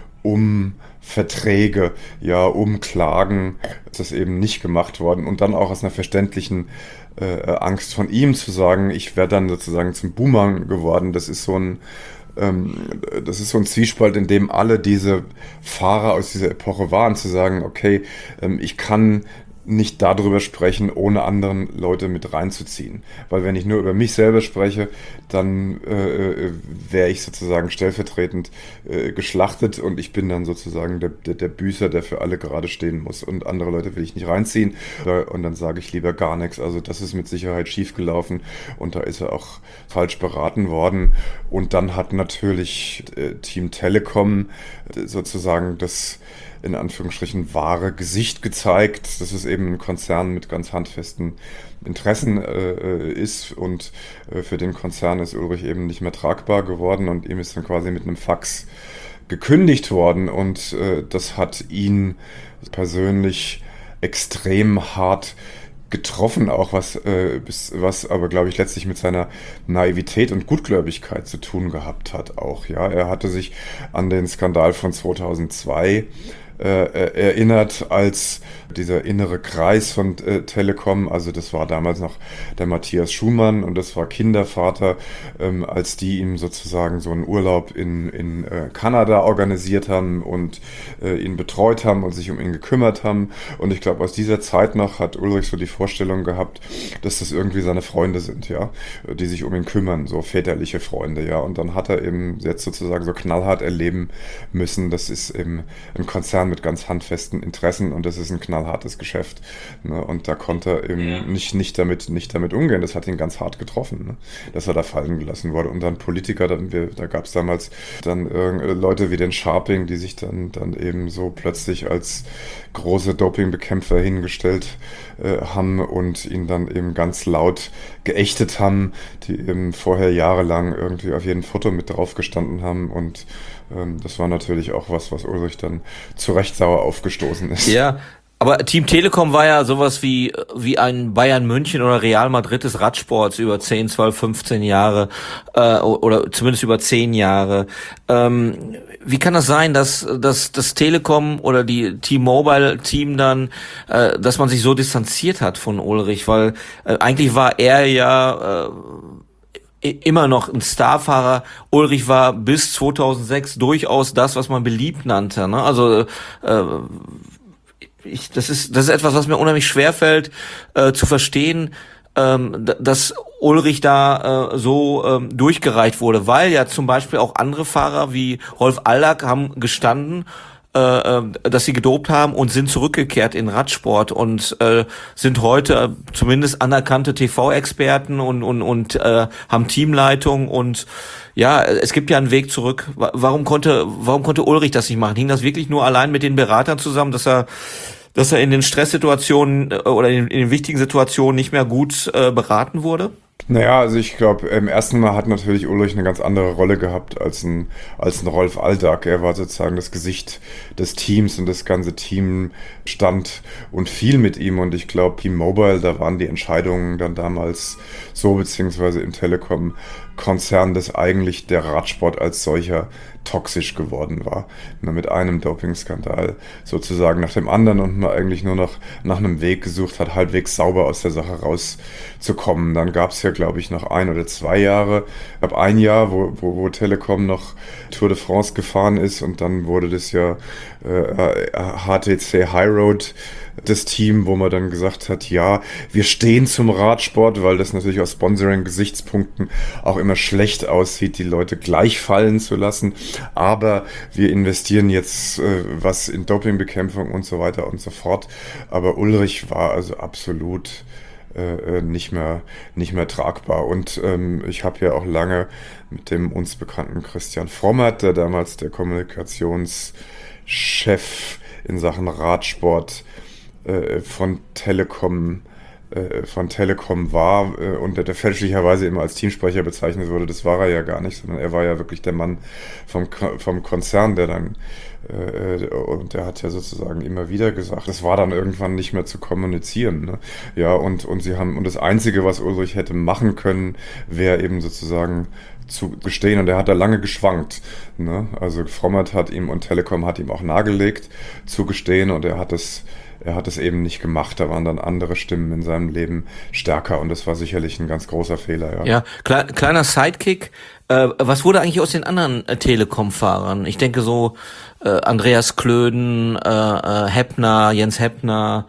um Verträge, ja, um Klagen, ist das eben nicht gemacht worden. Und dann auch aus einer verständlichen äh, Angst von ihm zu sagen, ich wäre dann sozusagen zum Boomerang geworden. Das ist so ein, ähm, das ist so ein Zwiespalt, in dem alle diese Fahrer aus dieser Epoche waren, zu sagen, okay, ähm, ich kann nicht darüber sprechen, ohne anderen Leute mit reinzuziehen. Weil wenn ich nur über mich selber spreche, dann äh, wäre ich sozusagen stellvertretend äh, geschlachtet und ich bin dann sozusagen der, der, der Büßer, der für alle gerade stehen muss. Und andere Leute will ich nicht reinziehen. Und dann sage ich lieber gar nichts. Also das ist mit Sicherheit schiefgelaufen und da ist er auch falsch beraten worden. Und dann hat natürlich äh, Team Telekom äh, sozusagen das in Anführungsstrichen wahre Gesicht gezeigt, dass es eben ein Konzern mit ganz handfesten Interessen äh, ist und äh, für den Konzern ist Ulrich eben nicht mehr tragbar geworden und ihm ist dann quasi mit einem Fax gekündigt worden und äh, das hat ihn persönlich extrem hart getroffen, auch was, äh, bis, was aber, glaube ich, letztlich mit seiner Naivität und Gutgläubigkeit zu tun gehabt hat auch. Ja, er hatte sich an den Skandal von zweitausendzwei äh, erinnert, als dieser innere Kreis von äh, Telekom, also das war damals noch der Matthias Schumann und das war Kindervater, ähm, als die ihm sozusagen so einen Urlaub in, in äh, Kanada organisiert haben und äh, ihn betreut haben und sich um ihn gekümmert haben. Und ich glaube, aus dieser Zeit noch hat Ulrich so die Vorstellung gehabt, dass das irgendwie seine Freunde sind, ja, die sich um ihn kümmern, so väterliche Freunde, ja. Und dann hat er eben jetzt sozusagen so knallhart erleben müssen, das ist eben ein Konzern mit ganz handfesten Interessen und das ist ein knallhartes Geschäft. Ne? Und da konnte er eben ja. nicht, nicht, damit, nicht damit umgehen. Das hat ihn ganz hart getroffen, ne? Dass er da fallen gelassen wurde. Und dann Politiker, dann, wir, da gab es damals dann äh, Leute wie den Scharping, die sich dann, dann eben so plötzlich als große Dopingbekämpfer hingestellt äh, haben und ihn dann eben ganz laut geächtet haben, die eben vorher jahrelang irgendwie auf jedem Foto mit drauf gestanden haben und ähm, das war natürlich auch was, was Ulrich dann zu Recht sauer aufgestoßen ist. Ja, aber Team Telekom war ja sowas wie wie ein Bayern München oder Real Madrid des Radsports über zehn, zwölf, fünfzehn Jahre äh, oder zumindest über zehn Jahre. Ähm, wie kann das sein, dass dass das Telekom oder die T-Mobile-Team dann, äh, dass man sich so distanziert hat von Ulrich? Weil äh, eigentlich war er ja äh, immer noch ein Starfahrer. Ulrich war bis zweitausendsechs durchaus das, was man beliebt nannte. Ne? Also äh, ich, das ist das ist etwas, was mir unheimlich schwerfällt äh, zu verstehen, ähm, dass Ulrich da äh, so ähm, durchgereicht wurde, weil ja zum Beispiel auch andere Fahrer wie Rolf Aldag haben gestanden, äh, dass sie gedopt haben und sind zurückgekehrt in Radsport und äh, sind heute zumindest anerkannte T V-Experten und und und äh, haben Teamleitung und ja, es gibt ja einen Weg zurück. Warum konnte warum konnte Ulrich das nicht machen? Hing das wirklich nur allein mit den Beratern zusammen, dass er dass er in den Stresssituationen oder in, in den wichtigen Situationen nicht mehr gut äh, beraten wurde? Naja, also ich glaube, im ersten Mal hat natürlich Ulrich eine ganz andere Rolle gehabt als ein, als ein Rolf Aldag. Er war sozusagen das Gesicht des Teams und das ganze Team stand und fiel mit ihm. Und ich glaube, Team Mobile, da waren die Entscheidungen dann damals so, beziehungsweise im Telekom-Konzern, dass eigentlich der Radsport als solcher toxisch geworden war. Mit einem Dopingskandal sozusagen nach dem anderen und man eigentlich nur noch nach einem Weg gesucht hat, halbwegs sauber aus der Sache rauszukommen. Dann gab es ja, glaube ich, noch ein oder zwei Jahre, ich glaube ein Jahr, wo, wo, wo Telekom noch Tour de France gefahren ist und dann wurde das ja äh, H T C High Road das Team, wo man dann gesagt hat, ja, wir stehen zum Radsport, weil das natürlich aus Sponsoring-Gesichtspunkten auch immer schlecht aussieht, die Leute gleich fallen zu lassen, aber wir investieren jetzt äh, was in Dopingbekämpfung und so weiter und so fort. Aber Ulrich war also absolut äh, nicht mehr nicht mehr tragbar und ähm, ich habe ja auch lange mit dem uns bekannten Christian Frommert, der damals der Kommunikationschef in Sachen Radsport von Telekom von Telekom war und der fälschlicherweise immer als Teamsprecher bezeichnet wurde, das war er ja gar nicht, sondern er war ja wirklich der Mann vom, vom Konzern, der dann und der hat ja sozusagen immer wieder gesagt, das war dann irgendwann nicht mehr zu kommunizieren, ne? Ja, und, und sie haben, und das Einzige, was Ulrich hätte machen können, wäre eben sozusagen zu gestehen und er hat da lange geschwankt, ne? Also Frommert hat ihm und Telekom hat ihm auch nahegelegt zu gestehen und er hat es Er hat es eben nicht gemacht, da waren dann andere Stimmen in seinem Leben stärker und das war sicherlich ein ganz großer Fehler. Ja, ja kle- kleiner Sidekick, äh, was wurde eigentlich aus den anderen äh, Telekom-Fahrern? Ich denke so äh, Andreas Klöden, äh, äh, Heppner, Jens Heppner,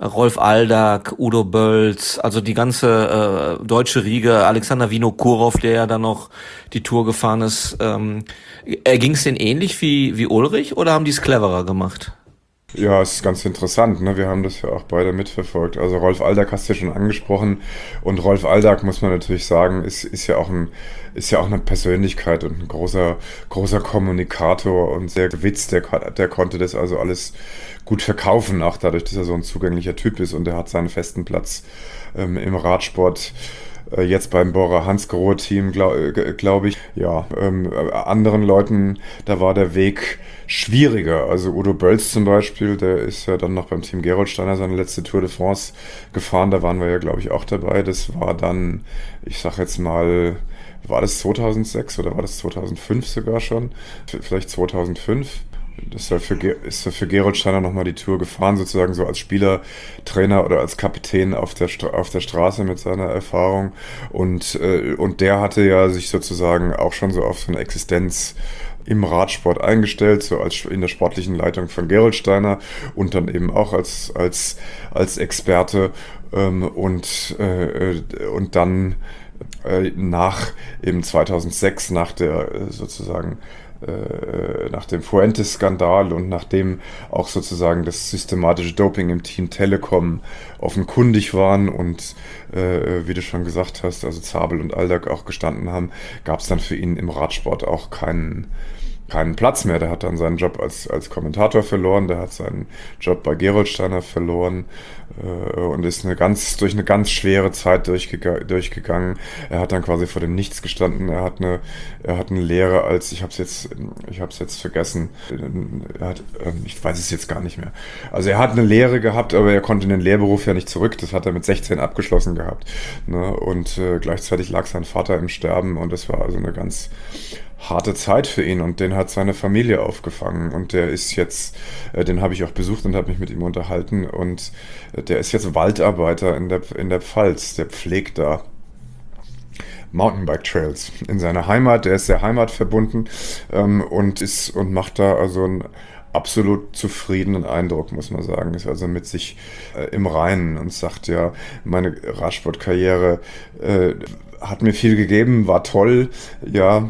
Rolf Aldag, Udo Bölz, also die ganze äh, deutsche Riege, Alexander Vinokurov, der ja dann noch die Tour gefahren ist. Ähm, äh, ging es denen ähnlich wie, wie Ulrich oder haben die es cleverer gemacht? Ja, es ist ganz interessant, ne? Wir haben das ja auch beide mitverfolgt. Also Rolf Aldag hast du ja schon angesprochen und Rolf Aldag, muss man natürlich sagen, ist, ist ja auch ein, ist ja auch eine Persönlichkeit und ein großer, großer Kommunikator und sehr gewitzt. Der, der konnte das also alles gut verkaufen, auch dadurch, dass er so ein zugänglicher Typ ist und er hat seinen festen Platz ähm, im Radsport. Jetzt beim Bora Hansgrohe-Team, glaube glaub ich. Ja, ähm, anderen Leuten, da war der Weg schwieriger. Also Udo Bölz zum Beispiel, der ist ja dann noch beim Team Gerolsteiner seine letzte Tour de France gefahren. Da waren wir ja, glaube ich, auch dabei. Das war dann, ich sag jetzt mal, war das zweitausendsechs oder war das zweitausendfünf sogar schon? Vielleicht zweitausendfünf. Das ist ja für, ist ja für Gerold Steiner nochmal die Tour gefahren, sozusagen so als Spieler, Trainer oder als Kapitän auf der, Stra- auf der Straße mit seiner Erfahrung. Und, äh, und der hatte ja sich sozusagen auch schon so auf so eine Existenz im Radsport eingestellt, so als in der sportlichen Leitung von Gerold Steiner und dann eben auch als, als, als Experte. Ähm, und, äh, und dann äh, nach eben zweitausendsechs, nach der äh, sozusagen nach dem Fuentes-Skandal und nachdem auch sozusagen das systematische Doping im Team Telekom offenkundig waren und äh, wie du schon gesagt hast, also Zabel und Aldag auch gestanden haben, gab es dann für ihn im Radsport auch keinen keinen Platz mehr. Der hat dann seinen Job als, als Kommentator verloren, der hat seinen Job bei Gerold Steiner verloren äh, und ist eine ganz, durch eine ganz schwere Zeit durchgega- durchgegangen. Er hat dann quasi vor dem Nichts gestanden. Er hat eine, er hat eine Lehre als, ich habe es jetzt, ich habe es jetzt vergessen. Er hat, äh, ich weiß es jetzt gar nicht mehr. Also er hat eine Lehre gehabt, aber er konnte in den Lehrberuf ja nicht zurück. Das hat er mit sechzehn abgeschlossen gehabt. Ne? Und äh, gleichzeitig lag sein Vater im Sterben und das war also eine ganz harte Zeit für ihn und den hat seine Familie aufgefangen und der ist jetzt, äh, den habe ich auch besucht und habe mich mit ihm unterhalten und äh, der ist jetzt Waldarbeiter in der, in der Pfalz, der pflegt da Mountainbike-Trails in seiner Heimat, der ist sehr heimatverbunden ähm, und ist und macht da also einen absolut zufriedenen Eindruck, muss man sagen, ist also mit sich äh, im Reinen und sagt ja, meine Radsportkarriere äh, hat mir viel gegeben, war toll, ja,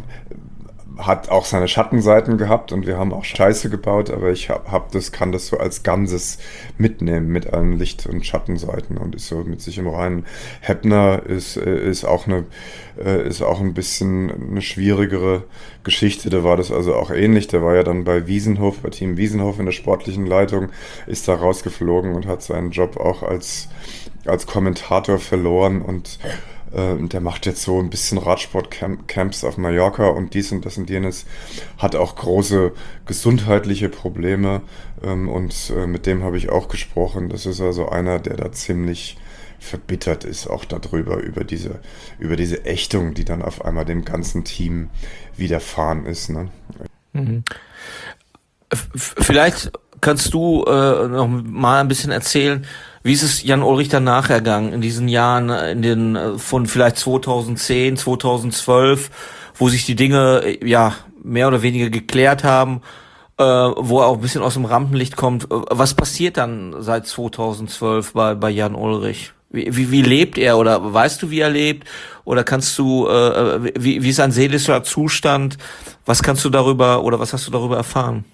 hat auch seine Schattenseiten gehabt und wir haben auch Scheiße gebaut, aber ich hab, hab das, kann das so als Ganzes mitnehmen mit allen Licht- und Schattenseiten und ist so mit sich im Reinen. Heppner ist, ist auch eine, ist auch ein bisschen eine schwierigere Geschichte, da war das also auch ähnlich, der war ja dann bei Wiesenhof, bei Team Wiesenhof in der sportlichen Leitung, ist da rausgeflogen und hat seinen Job auch als, als Kommentator verloren und der macht jetzt so ein bisschen Radsportcamps auf Mallorca und dies und das und jenes, hat auch große gesundheitliche Probleme und mit dem habe ich auch gesprochen. Das ist also einer, der da ziemlich verbittert ist, auch darüber, über diese, über diese Ächtung, die dann auf einmal dem ganzen Team widerfahren ist. Ne? Mhm. Vielleicht kannst du äh, noch mal ein bisschen erzählen, wie ist es Jan Ullrich danach ergangen in diesen Jahren, in den von vielleicht zweitausendzehn, zweitausendzwölf, wo sich die Dinge ja mehr oder weniger geklärt haben, äh, wo er auch ein bisschen aus dem Rampenlicht kommt. Was passiert dann seit zweitausendzwölf bei bei Jan Ullrich? Wie, wie, wie lebt er oder weißt du, wie er lebt? Oder kannst du, äh, wie, wie ist sein seelischer Zustand? Was kannst du darüber oder was hast du darüber erfahren?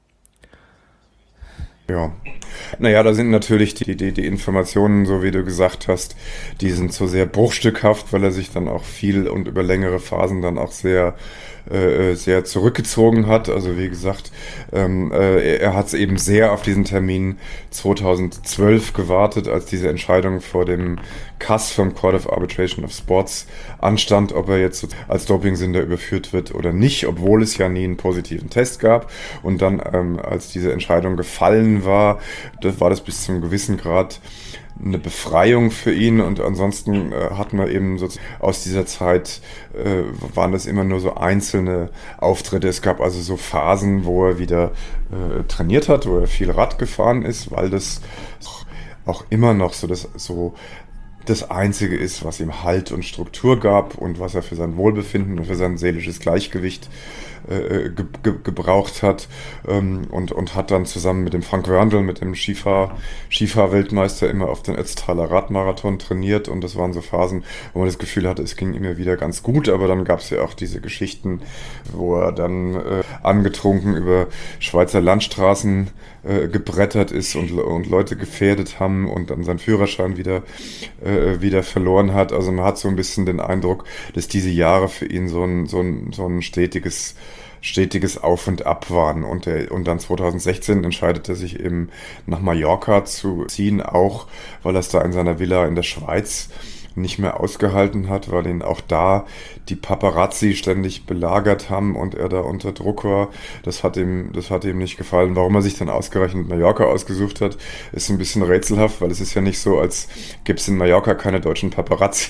Ja, naja, da sind natürlich die, die, die Informationen, so wie du gesagt hast, die sind so sehr bruchstückhaft, weil er sich dann auch viel und über längere Phasen dann auch sehr äh, sehr zurückgezogen hat. Also wie gesagt, ähm, äh, er hat eben sehr auf diesen Termin zweitausendzwölf gewartet, als diese Entscheidung vor dem C A S vom Court of Arbitration of Sports anstand, ob er jetzt als Dopingsünder überführt wird oder nicht, obwohl es ja nie einen positiven Test gab. Und dann, ähm, als diese Entscheidung gefallen war, das war das bis zum gewissen Grad eine Befreiung für ihn und ansonsten äh, hatten wir eben so aus dieser Zeit äh, waren das immer nur so einzelne Auftritte. Es gab also so Phasen, wo er wieder äh, trainiert hat, wo er viel Rad gefahren ist, weil das auch immer noch so das so das Einzige ist, was ihm Halt und Struktur gab und was er für sein Wohlbefinden und für sein seelisches Gleichgewicht äh, ge ge gebraucht hat, ähm, und, und hat dann zusammen mit dem Frank Wörndl, mit dem Skifahr Skifahr-Weltmeister, immer auf den Ötztaler Radmarathon trainiert, und das waren so Phasen, wo man das Gefühl hatte, es ging ihm wieder ganz gut, aber dann gab es ja auch diese Geschichten, wo er dann äh, angetrunken über Schweizer Landstraßen äh, gebrettert ist und, und Leute gefährdet haben und dann seinen Führerschein wieder, äh, wieder verloren hat. Also man hat so ein bisschen den Eindruck, dass diese Jahre für ihn so ein, so ein, so ein stetiges stetiges Auf und Ab waren. Und, der, und dann zwanzig sechzehn entscheidet er sich eben nach Mallorca zu ziehen, auch weil er es da in seiner Villa in der Schweiz nicht mehr ausgehalten hat, weil ihn auch da die Paparazzi ständig belagert haben und er da unter Druck war. Das hat ihm, das hat ihm nicht gefallen. Warum er sich dann ausgerechnet Mallorca ausgesucht hat, ist ein bisschen rätselhaft, weil es ist ja nicht so, als gäbe es in Mallorca keine deutschen Paparazzi.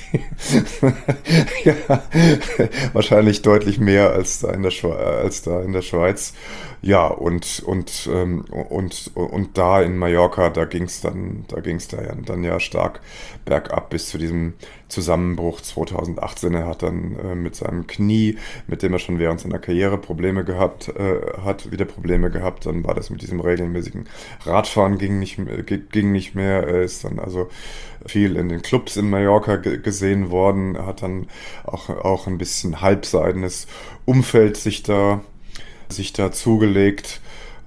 Ja, wahrscheinlich deutlich mehr als da in der Schweiz, als da in der Schweiz. Ja, und, und, ähm, und, und da in Mallorca, da ging es dann, da ging's da ja, dann ja stark bergab bis zu diesem Zusammenbruch zwanzig achtzehn. Er hat dann äh, mit seinem Knie, mit dem er schon während seiner Karriere Probleme gehabt äh, hat, wieder Probleme gehabt. Dann war das mit diesem regelmäßigen Radfahren ging nicht, ging nicht mehr. Er ist dann also viel in den Clubs in Mallorca g- gesehen worden. Er hat dann auch, auch ein bisschen halbseidenes Umfeld sich da sich da zugelegt,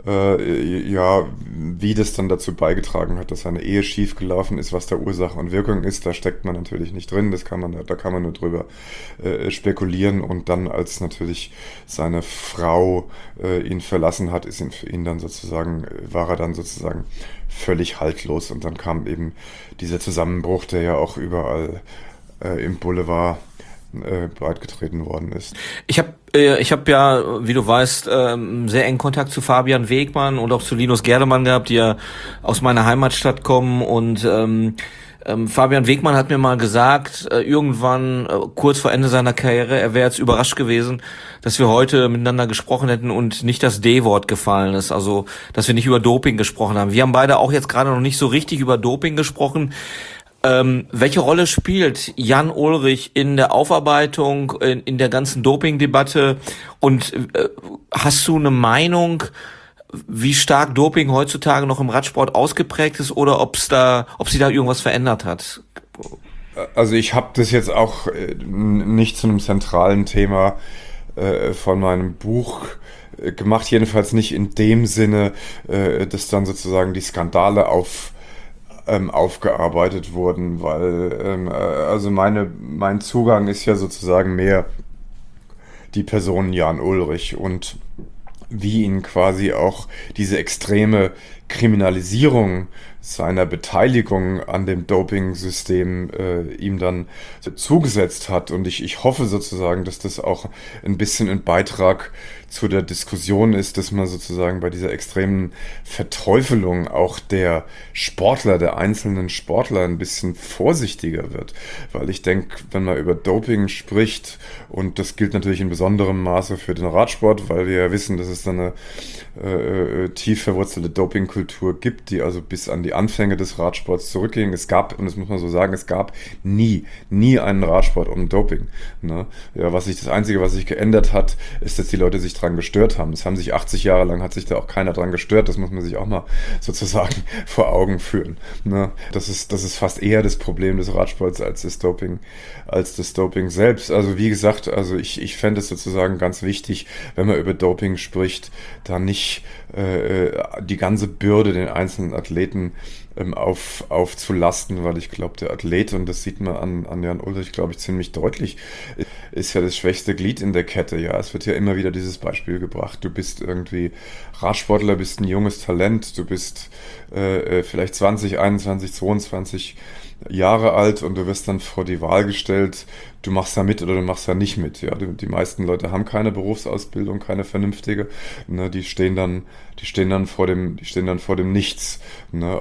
äh, ja, wie das dann dazu beigetragen hat, dass seine Ehe schiefgelaufen ist, was da Ursache und Wirkung ist, da steckt man natürlich nicht drin, das kann man, da kann man nur drüber äh, spekulieren. Und dann, als natürlich seine Frau äh, ihn verlassen hat, ist ihn für ihn dann sozusagen, war er dann sozusagen völlig haltlos, und dann kam eben dieser Zusammenbruch, der ja auch überall äh, im Boulevard äh, breitgetreten worden ist. Ich habe äh, ich hab ja, wie du weißt, ähm, sehr engen Kontakt zu Fabian Wegmann und auch zu Linus Gerdemann gehabt, die ja aus meiner Heimatstadt kommen. Und ähm, ähm, Fabian Wegmann hat mir mal gesagt, äh, irgendwann äh, kurz vor Ende seiner Karriere, er wäre jetzt überrascht gewesen, dass wir heute miteinander gesprochen hätten und nicht das D-Wort gefallen ist, also dass wir nicht über Doping gesprochen haben. Wir haben beide auch jetzt gerade noch nicht so richtig über Doping gesprochen. Ähm, welche Rolle spielt Jan Ullrich in der Aufarbeitung, in, in der ganzen Doping-Debatte? Und äh, hast du eine Meinung, wie stark Doping heutzutage noch im Radsport ausgeprägt ist, oder ob's da, ob sich da irgendwas verändert hat? Also ich habe das jetzt auch äh, nicht zu einem zentralen Thema äh, von meinem Buch äh, gemacht, jedenfalls nicht in dem Sinne, äh, dass dann sozusagen die Skandale auf ähm, aufgearbeitet wurden, weil ähm, äh, also meine mein Zugang ist ja sozusagen mehr die Person Jan Ullrich und wie ihn quasi auch diese extreme Kriminalisierung seiner Beteiligung an dem Doping-System äh, ihm dann zugesetzt hat. Und ich, ich hoffe sozusagen, dass das auch ein bisschen ein Beitrag zu der Diskussion ist, dass man sozusagen bei dieser extremen Verteufelung auch der Sportler, der einzelnen Sportler ein bisschen vorsichtiger wird. Weil ich denke, wenn man über Doping spricht, und das gilt natürlich in besonderem Maße für den Radsport, weil wir ja wissen, dass es dann eine äh, tief verwurzelte Dopingkultur gibt, die also bis an die Anfänge des Radsports zurückging. Es gab, und das muss man so sagen, es gab nie, nie einen Radsport ohne Doping. Ne? Ja, was sich, das Einzige, was sich geändert hat, ist, dass die Leute sich dran gestört haben. Es haben sich achtzig Jahre lang, hat sich da auch keiner dran gestört. Das muss man sich auch mal sozusagen vor Augen führen. Ne? Das ist, das ist fast eher das Problem des Radsports als das Doping, als das Doping selbst. Also wie gesagt, also ich, ich fände es sozusagen ganz wichtig, wenn man über Doping spricht, da nicht äh, die ganze Bürde den einzelnen Athleten ähm, auf, aufzulasten, weil ich glaube, der Athlet, und das sieht man an, an Jan Ullrich, glaube ich, ziemlich deutlich, ist ja das schwächste Glied in der Kette. Ja, es wird ja immer wieder dieses Beispiel gebracht. Du bist irgendwie Radsportler, bist ein junges Talent, du bist äh, vielleicht zwanzig, einundzwanzig, zweiundzwanzig Jahre alt, und du wirst dann vor die Wahl gestellt, du machst da mit oder du machst da nicht mit. Ja, die, die meisten Leute haben keine Berufsausbildung, keine vernünftige. Ne, die stehen dann, die stehen dann vor dem, die stehen dann vor dem Nichts. Ne, und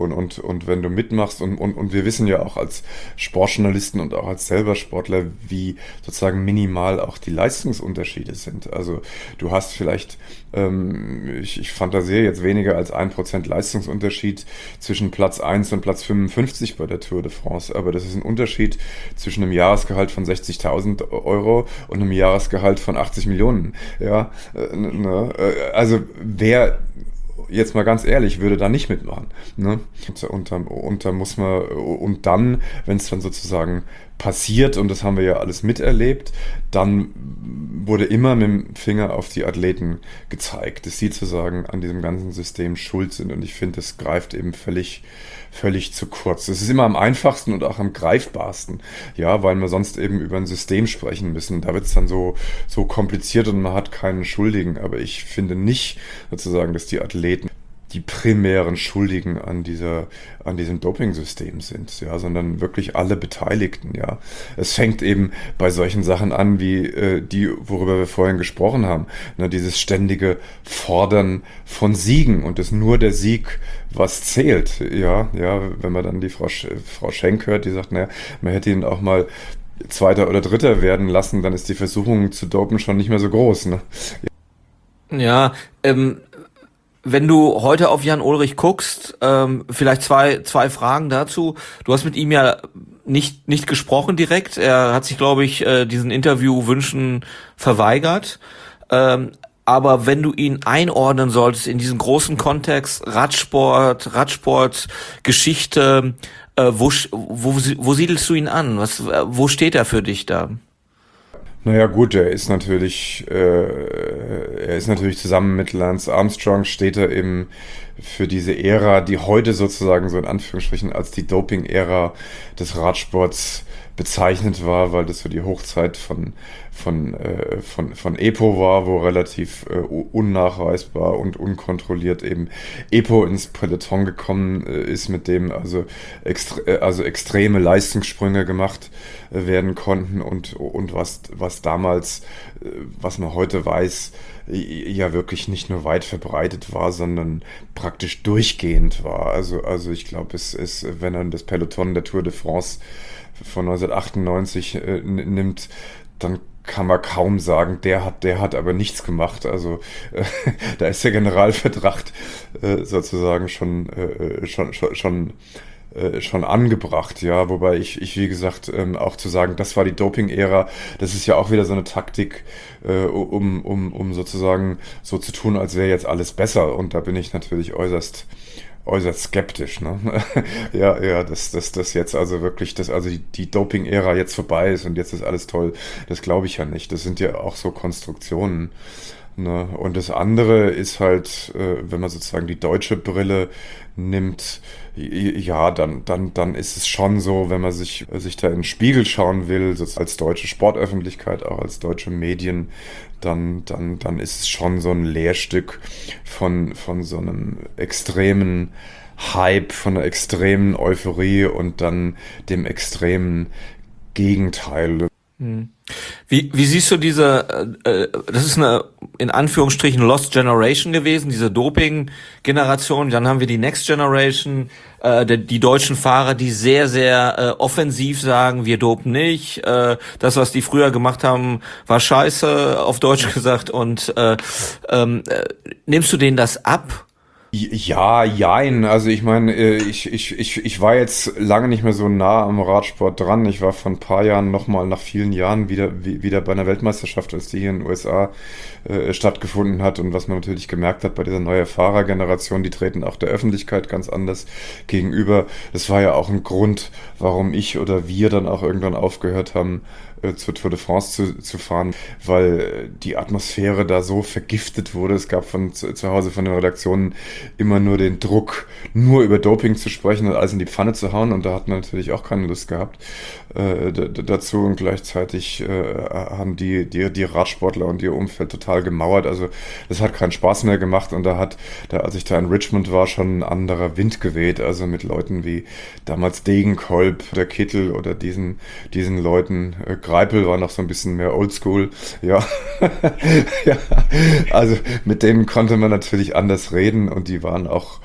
Und, und, und wenn du mitmachst, und, und, und wir wissen ja auch als Sportjournalisten und auch als selber Sportler, wie sozusagen minimal auch die Leistungsunterschiede sind. Also du hast vielleicht, ähm, ich, ich fantasiere jetzt weniger als ein Prozent Leistungsunterschied zwischen Platz eins und Platz fünfundfünfzig bei der Tour de France, aber das ist ein Unterschied zwischen einem Jahresgehalt von sechzigtausend Euro und einem Jahresgehalt von achtzig Millionen. Ja, äh, ne? Also wer, jetzt mal ganz ehrlich, würde da nicht mitmachen. Ne? Und, und, und da muss man, und dann, wenn es dann sozusagen passiert, und das haben wir ja alles miterlebt, dann wurde immer mit dem Finger auf die Athleten gezeigt, dass sie sozusagen an diesem ganzen System schuld sind. Und ich finde, das greift eben völlig, völlig zu kurz. Es ist immer am einfachsten und auch am greifbarsten, ja, weil wir sonst eben über ein System sprechen müssen. Da wird es dann so, so kompliziert und man hat keinen Schuldigen. Aber ich finde nicht sozusagen, dass die Athleten die primären Schuldigen an dieser, an diesem Dopingsystem sind, ja, sondern wirklich alle Beteiligten, ja. Es fängt eben bei solchen Sachen an, wie äh, die, worüber wir vorhin gesprochen haben, ne, dieses ständige Fordern von Siegen und es nur der Sieg, was zählt, ja, ja, wenn man dann die Frau, Sch- Frau Schenk hört, die sagt, naja, man hätte ihn auch mal Zweiter oder Dritter werden lassen, dann ist die Versuchung zu dopen schon nicht mehr so groß, ne. Ja, ähm, wenn du heute auf Jan Ullrich guckst, ähm, vielleicht zwei zwei Fragen dazu. Du hast mit ihm ja nicht nicht gesprochen direkt. Er hat sich, glaube ich, äh, diesen Interviewwünschen verweigert. Ähm, aber wenn du ihn einordnen solltest in diesen großen Kontext Radsport, Radsportgeschichte, äh, wo wo wo siedelst du ihn an? Was äh, wo steht er für dich da? Naja gut, er ist natürlich, äh, er ist natürlich zusammen mit Lance Armstrong, steht er eben für diese Ära, die heute sozusagen so in Anführungsstrichen als die Doping-Ära des Radsports bezeichnet war, weil das so die Hochzeit von von äh, von von Epo war, wo relativ äh, unnachweisbar und unkontrolliert eben Epo ins Peloton gekommen äh, ist, mit dem also extre äh, also extreme Leistungssprünge gemacht äh, werden konnten und und was was damals äh, was man heute weiß, ja wirklich nicht nur weit verbreitet war, sondern praktisch durchgehend war. Also also ich glaube, es ist, wenn er das Peloton der Tour de France von neunzehnhundertachtundneunzig äh, nimmt, dann kann man kaum sagen, der hat, der hat aber nichts gemacht. Also äh, da ist der Generalverdacht äh, sozusagen schon, äh, schon, schon, schon, äh, schon angebracht. Ja, wobei ich, ich wie gesagt, ähm, auch zu sagen, das war die Doping-Ära, das ist ja auch wieder so eine Taktik, äh, um, um, um sozusagen so zu tun, als wäre jetzt alles besser. Und da bin ich natürlich äußerst äußerst skeptisch, ne? ja, ja, dass das, das jetzt also wirklich, dass also die, die Doping-Ära jetzt vorbei ist und jetzt ist alles toll, das glaube ich ja nicht. Das sind ja auch so Konstruktionen, ne? Und das andere ist halt, äh, wenn man sozusagen die deutsche Brille nimmt, ja, dann, dann, dann ist es schon so, wenn man sich, sich da in den Spiegel schauen will, so als deutsche Sportöffentlichkeit, auch als deutsche Medien, dann, dann, dann ist es schon so ein Lehrstück von, von so einem extremen Hype, von einer extremen Euphorie und dann dem extremen Gegenteil. Wie, wie siehst du diese, äh, das ist eine, in Anführungsstrichen, Lost Generation gewesen, diese Doping-Generation, dann haben wir die Next Generation, äh, die, die deutschen Fahrer, die sehr, sehr äh, offensiv sagen, wir dopen nicht, äh, das, was die früher gemacht haben, war scheiße, auf Deutsch gesagt, und äh, ähm, äh, nimmst du denen das ab? Ja, jein. Also ich meine, ich, ich, ich, ich war jetzt lange nicht mehr so nah am Radsport dran. Ich war vor ein paar Jahren nochmal nach vielen Jahren wieder, wieder bei einer Weltmeisterschaft, als die hier in den U S A äh, stattgefunden hat. Und was man natürlich gemerkt hat bei dieser neuen Fahrergeneration, die treten auch der Öffentlichkeit ganz anders gegenüber. Das war ja auch ein Grund, warum ich oder wir dann auch irgendwann aufgehört haben, zur Tour de France zu, zu fahren, weil die Atmosphäre da so vergiftet wurde. Es gab von zu, zu Hause von den Redaktionen immer nur den Druck, nur über Doping zu sprechen und alles in die Pfanne zu hauen, und da hat man natürlich auch keine Lust gehabt äh, dazu, und gleichzeitig äh, haben die, die, die Radsportler und ihr Umfeld total gemauert. Also das hat keinen Spaß mehr gemacht, und da hat, da, als ich da in Richmond war, schon ein anderer Wind geweht, also mit Leuten wie damals Degenkolb, der Kittel oder diesen, diesen Leuten, äh, Greipel war noch so ein bisschen mehr oldschool, ja. ja. Also mit denen konnte man natürlich anders reden, und die waren auch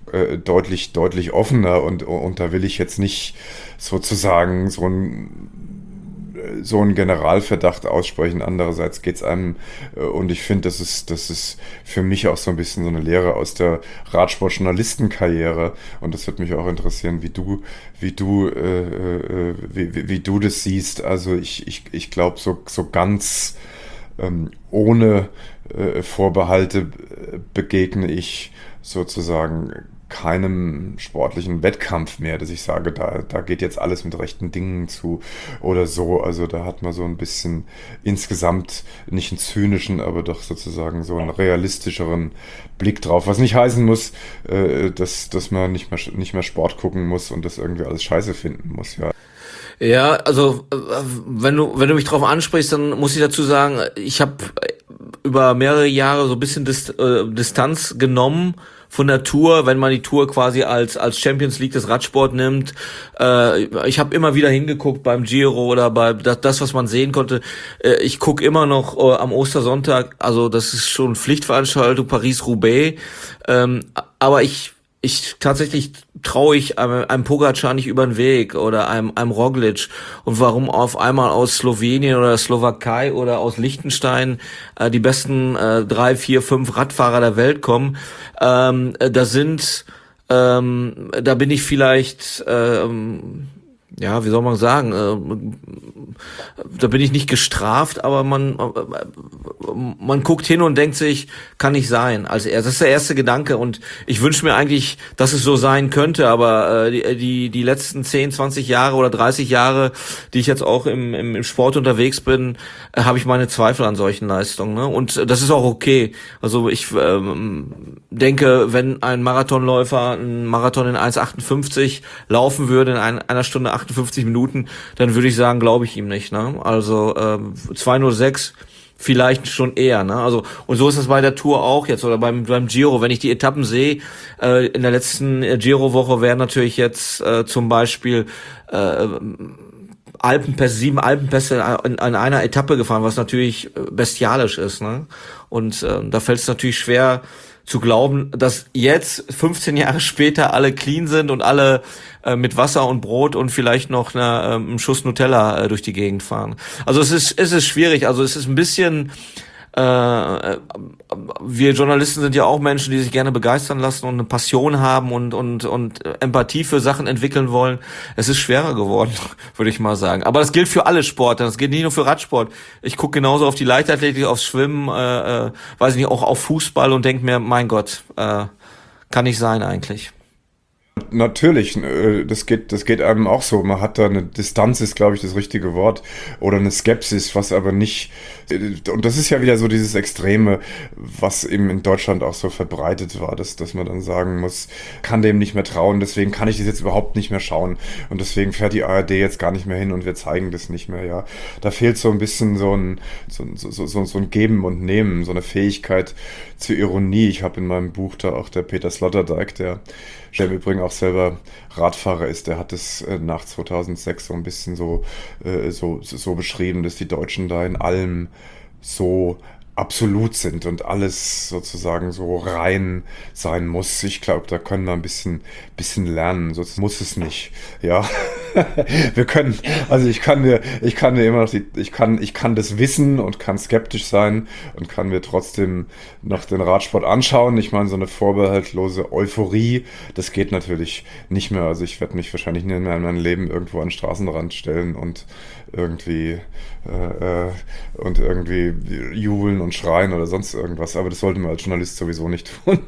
äh, deutlich, deutlich offener und, und da will ich jetzt nicht sozusagen so ein so einen Generalverdacht aussprechen. Andererseits geht es einem, äh, und ich finde, das ist, das ist für mich auch so ein bisschen so eine Lehre aus der Radsportjournalistenkarriere. Und das wird mich auch interessieren, wie du, wie du, äh, äh, wie, wie, wie du das siehst. Also ich, ich, ich glaube, so, so ganz ähm, ohne äh, Vorbehalte begegne ich sozusagen keinem sportlichen Wettkampf mehr, dass ich sage, da, da geht jetzt alles mit rechten Dingen zu oder so. Also da hat man so ein bisschen insgesamt nicht einen zynischen, aber doch sozusagen so einen realistischeren Blick drauf. Was nicht heißen muss, äh, dass, dass man nicht mehr, nicht mehr Sport gucken muss und das irgendwie alles scheiße finden muss, ja. Ja, also äh, wenn du wenn du mich drauf ansprichst, dann muss ich dazu sagen, ich habe über mehrere Jahre so ein bisschen Dist, äh, Distanz genommen von der Tour, wenn man die Tour quasi als als Champions League des Radsport nimmt. Äh, ich habe immer wieder hingeguckt beim Giro oder bei das, das was man sehen konnte. Äh, ich gucke immer noch äh, am Ostersonntag, also das ist schon Pflichtveranstaltung, Paris-Roubaix. Ähm, aber ich Ich tatsächlich traue ich einem, einem Pogačar nicht über den Weg oder einem, einem Roglic. Und warum auf einmal aus Slowenien oder Slowakei oder aus Liechtenstein äh, die besten äh, drei, vier, fünf Radfahrer der Welt kommen, ähm, äh, da sind, ähm, da bin ich vielleicht, ähm, ja, wie soll man sagen, äh, da bin ich nicht gestraft, aber man man guckt hin und denkt sich, kann nicht sein. Also das ist der erste Gedanke und ich wünsche mir eigentlich, dass es so sein könnte, aber äh, die, die die letzten zehn, zwanzig Jahre oder dreißig Jahre, die ich jetzt auch im im, im Sport unterwegs bin, äh, habe ich meine Zweifel an solchen Leistungen, ne? Und das ist auch okay. Also ich ähm, denke, wenn ein Marathonläufer einen Marathon in eins achtundfünfzig laufen würde in ein, einer Stunde achtundfünfzig Minuten, dann würde ich sagen, glaube ich ihm nicht, ne? Also ähm, zwei null sechs vielleicht schon eher, ne? Also und so ist es bei der Tour auch jetzt oder beim beim Giro, wenn ich die Etappen sehe. Äh, in der letzten Giro-Woche wären natürlich jetzt äh, zum Beispiel äh, Alpenpässe, sieben Alpenpässe in, in einer Etappe gefahren, was natürlich bestialisch ist, ne? Und äh, da fällt es natürlich schwer zu glauben, dass jetzt fünfzehn Jahre später alle clean sind und alle äh, mit Wasser und Brot und vielleicht noch eine, äh, einen Schuss Nutella äh, durch die Gegend fahren. Also es ist es ist schwierig. Also es ist ein bisschen äh, wir Journalisten sind ja auch Menschen, die sich gerne begeistern lassen und eine Passion haben und und und Empathie für Sachen entwickeln wollen. Es ist schwerer geworden, würde ich mal sagen. Aber das gilt für alle Sportarten. Das gilt nicht nur für Radsport. Ich gucke genauso auf die Leichtathletik, aufs Schwimmen, äh, äh, weiß ich nicht, auch auf Fußball und denke mir, mein Gott, äh, kann nicht sein eigentlich. Natürlich, äh, das geht, das geht einem auch so. Man hat da eine Distanz, ist, glaube ich, das richtige Wort, oder eine Skepsis, was aber nicht, und das ist ja wieder so dieses Extreme, was eben in Deutschland auch so verbreitet war, dass, dass man dann sagen muss, kann dem nicht mehr trauen, deswegen kann ich das jetzt überhaupt nicht mehr schauen und deswegen fährt die A R D jetzt gar nicht mehr hin und wir zeigen das nicht mehr, ja. Da fehlt so ein bisschen so ein, so, so, so, so ein Geben und Nehmen, so eine Fähigkeit zur Ironie. Ich habe in meinem Buch da auch der Peter Sloterdijk, der der im Übrigen auch selber Radfahrer ist, der hat es äh, nach zweitausendsechs so ein bisschen so, äh, so, so beschrieben, dass die Deutschen da in allem so absolut sind und alles sozusagen so rein sein muss. Ich glaube, da können wir ein bisschen, bisschen lernen, sonst muss es nicht. Ja, wir können, also ich kann mir, ich kann mir immer noch, die, ich kann, ich kann das wissen und kann skeptisch sein und kann mir trotzdem noch den Radsport anschauen. Ich meine, so eine vorbehaltlose Euphorie, das geht natürlich nicht mehr. Also ich werde mich wahrscheinlich nie mehr in meinem Leben irgendwo an den Straßenrand stellen und irgendwie äh, und irgendwie jubeln und schreien oder sonst irgendwas, aber das sollte man als Journalist sowieso nicht tun.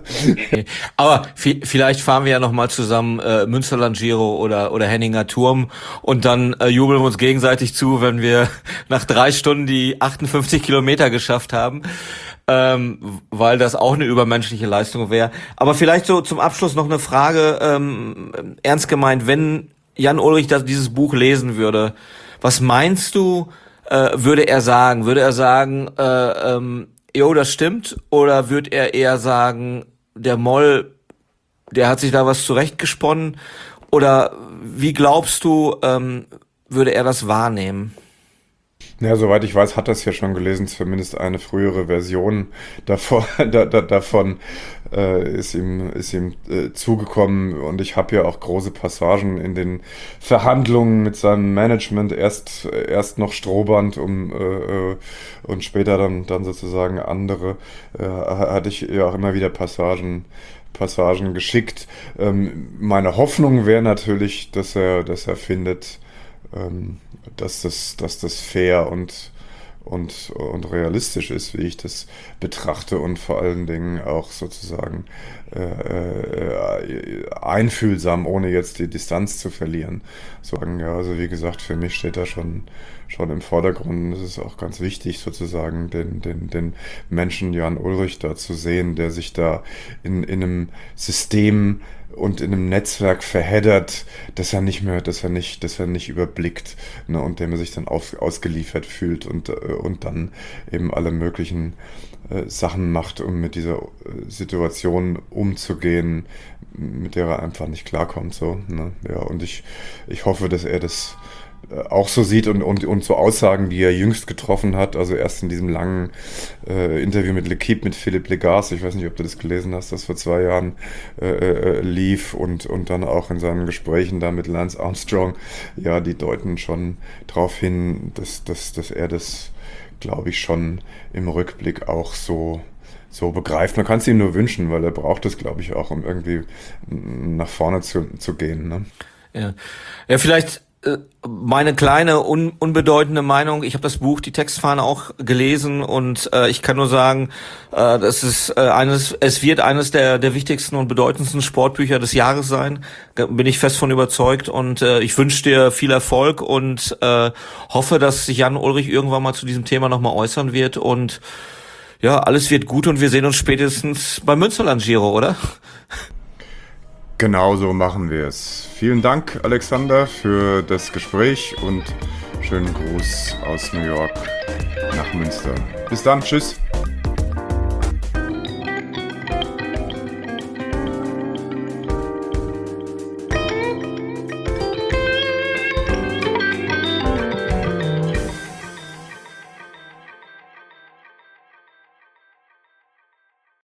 Aber vielleicht fahren wir ja noch mal zusammen äh, Münsterland Giro oder oder Henninger Turm und dann äh, jubeln wir uns gegenseitig zu, wenn wir nach drei Stunden die achtundfünfzig Kilometer geschafft haben, ähm, weil das auch eine übermenschliche Leistung wäre. Aber vielleicht so zum Abschluss noch eine Frage, ähm, ernst gemeint, wenn Jan Ullrich das, dieses Buch lesen würde, was meinst du, äh, würde er sagen? Würde er sagen, äh, ähm, jo, das stimmt? Oder würde er eher sagen, der Moll, der hat sich da was zurechtgesponnen? Oder wie glaubst du, ähm, würde er das wahrnehmen? Ja, soweit ich weiß, hat das ja schon gelesen, zumindest eine frühere Version davon, da, da, davon äh, ist ihm, ist ihm äh, zugekommen. Und ich habe ja auch große Passagen in den Verhandlungen mit seinem Management, erst, erst noch Strohband um, äh, und später dann, dann sozusagen andere, äh, hatte ich ja auch immer wieder Passagen Passagen geschickt. Ähm, meine Hoffnung wäre natürlich, dass er, dass er findet, ähm, dass das, dass das fair und, und, und realistisch ist, wie ich das betrachte und vor allen Dingen auch sozusagen äh, äh, einfühlsam, ohne jetzt die Distanz zu verlieren. Sagen, ja, also wie gesagt, für mich steht da schon, schon im Vordergrund. Es ist auch ganz wichtig, sozusagen den, den, den Menschen Jan Ullrich da zu sehen, der sich da in, in einem System und in einem Netzwerk verheddert, dass er nicht mehr, dass er nicht, dass er nicht überblickt, ne, und dem er sich dann auf, ausgeliefert fühlt und, und dann eben alle möglichen äh, Sachen macht, um mit dieser äh, Situation umzugehen, mit der er einfach nicht klarkommt, so, ne, ja, und ich, ich hoffe, dass er das auch so sieht und, und, und so Aussagen, die er jüngst getroffen hat, also erst in diesem langen äh, Interview mit L'Équipe mit Philippe Legas, ich weiß nicht, ob du das gelesen hast, das vor zwei Jahren äh, äh, lief und, und dann auch in seinen Gesprächen da mit Lance Armstrong, ja, die deuten schon darauf hin, dass, dass, dass er das, glaube ich, schon im Rückblick auch so so begreift. Man kann es ihm nur wünschen, weil er braucht es, glaube ich, auch, um irgendwie nach vorne zu, zu gehen. Ne? Ja. ja, vielleicht meine kleine, un, unbedeutende Meinung, ich habe das Buch Die Textfahne auch gelesen und äh, ich kann nur sagen, äh, das ist äh, eines, es wird eines der, der wichtigsten und bedeutendsten Sportbücher des Jahres sein, da bin ich fest von überzeugt und äh, ich wünsche dir viel Erfolg und äh, hoffe, dass sich Jan Ullrich irgendwann mal zu diesem Thema nochmal äußern wird und ja, alles wird gut und wir sehen uns spätestens beim Münsterland Giro, oder? Genau so machen wir es. Vielen Dank, Alexander, für das Gespräch und schönen Gruß aus New York nach Münster. Bis dann, tschüss.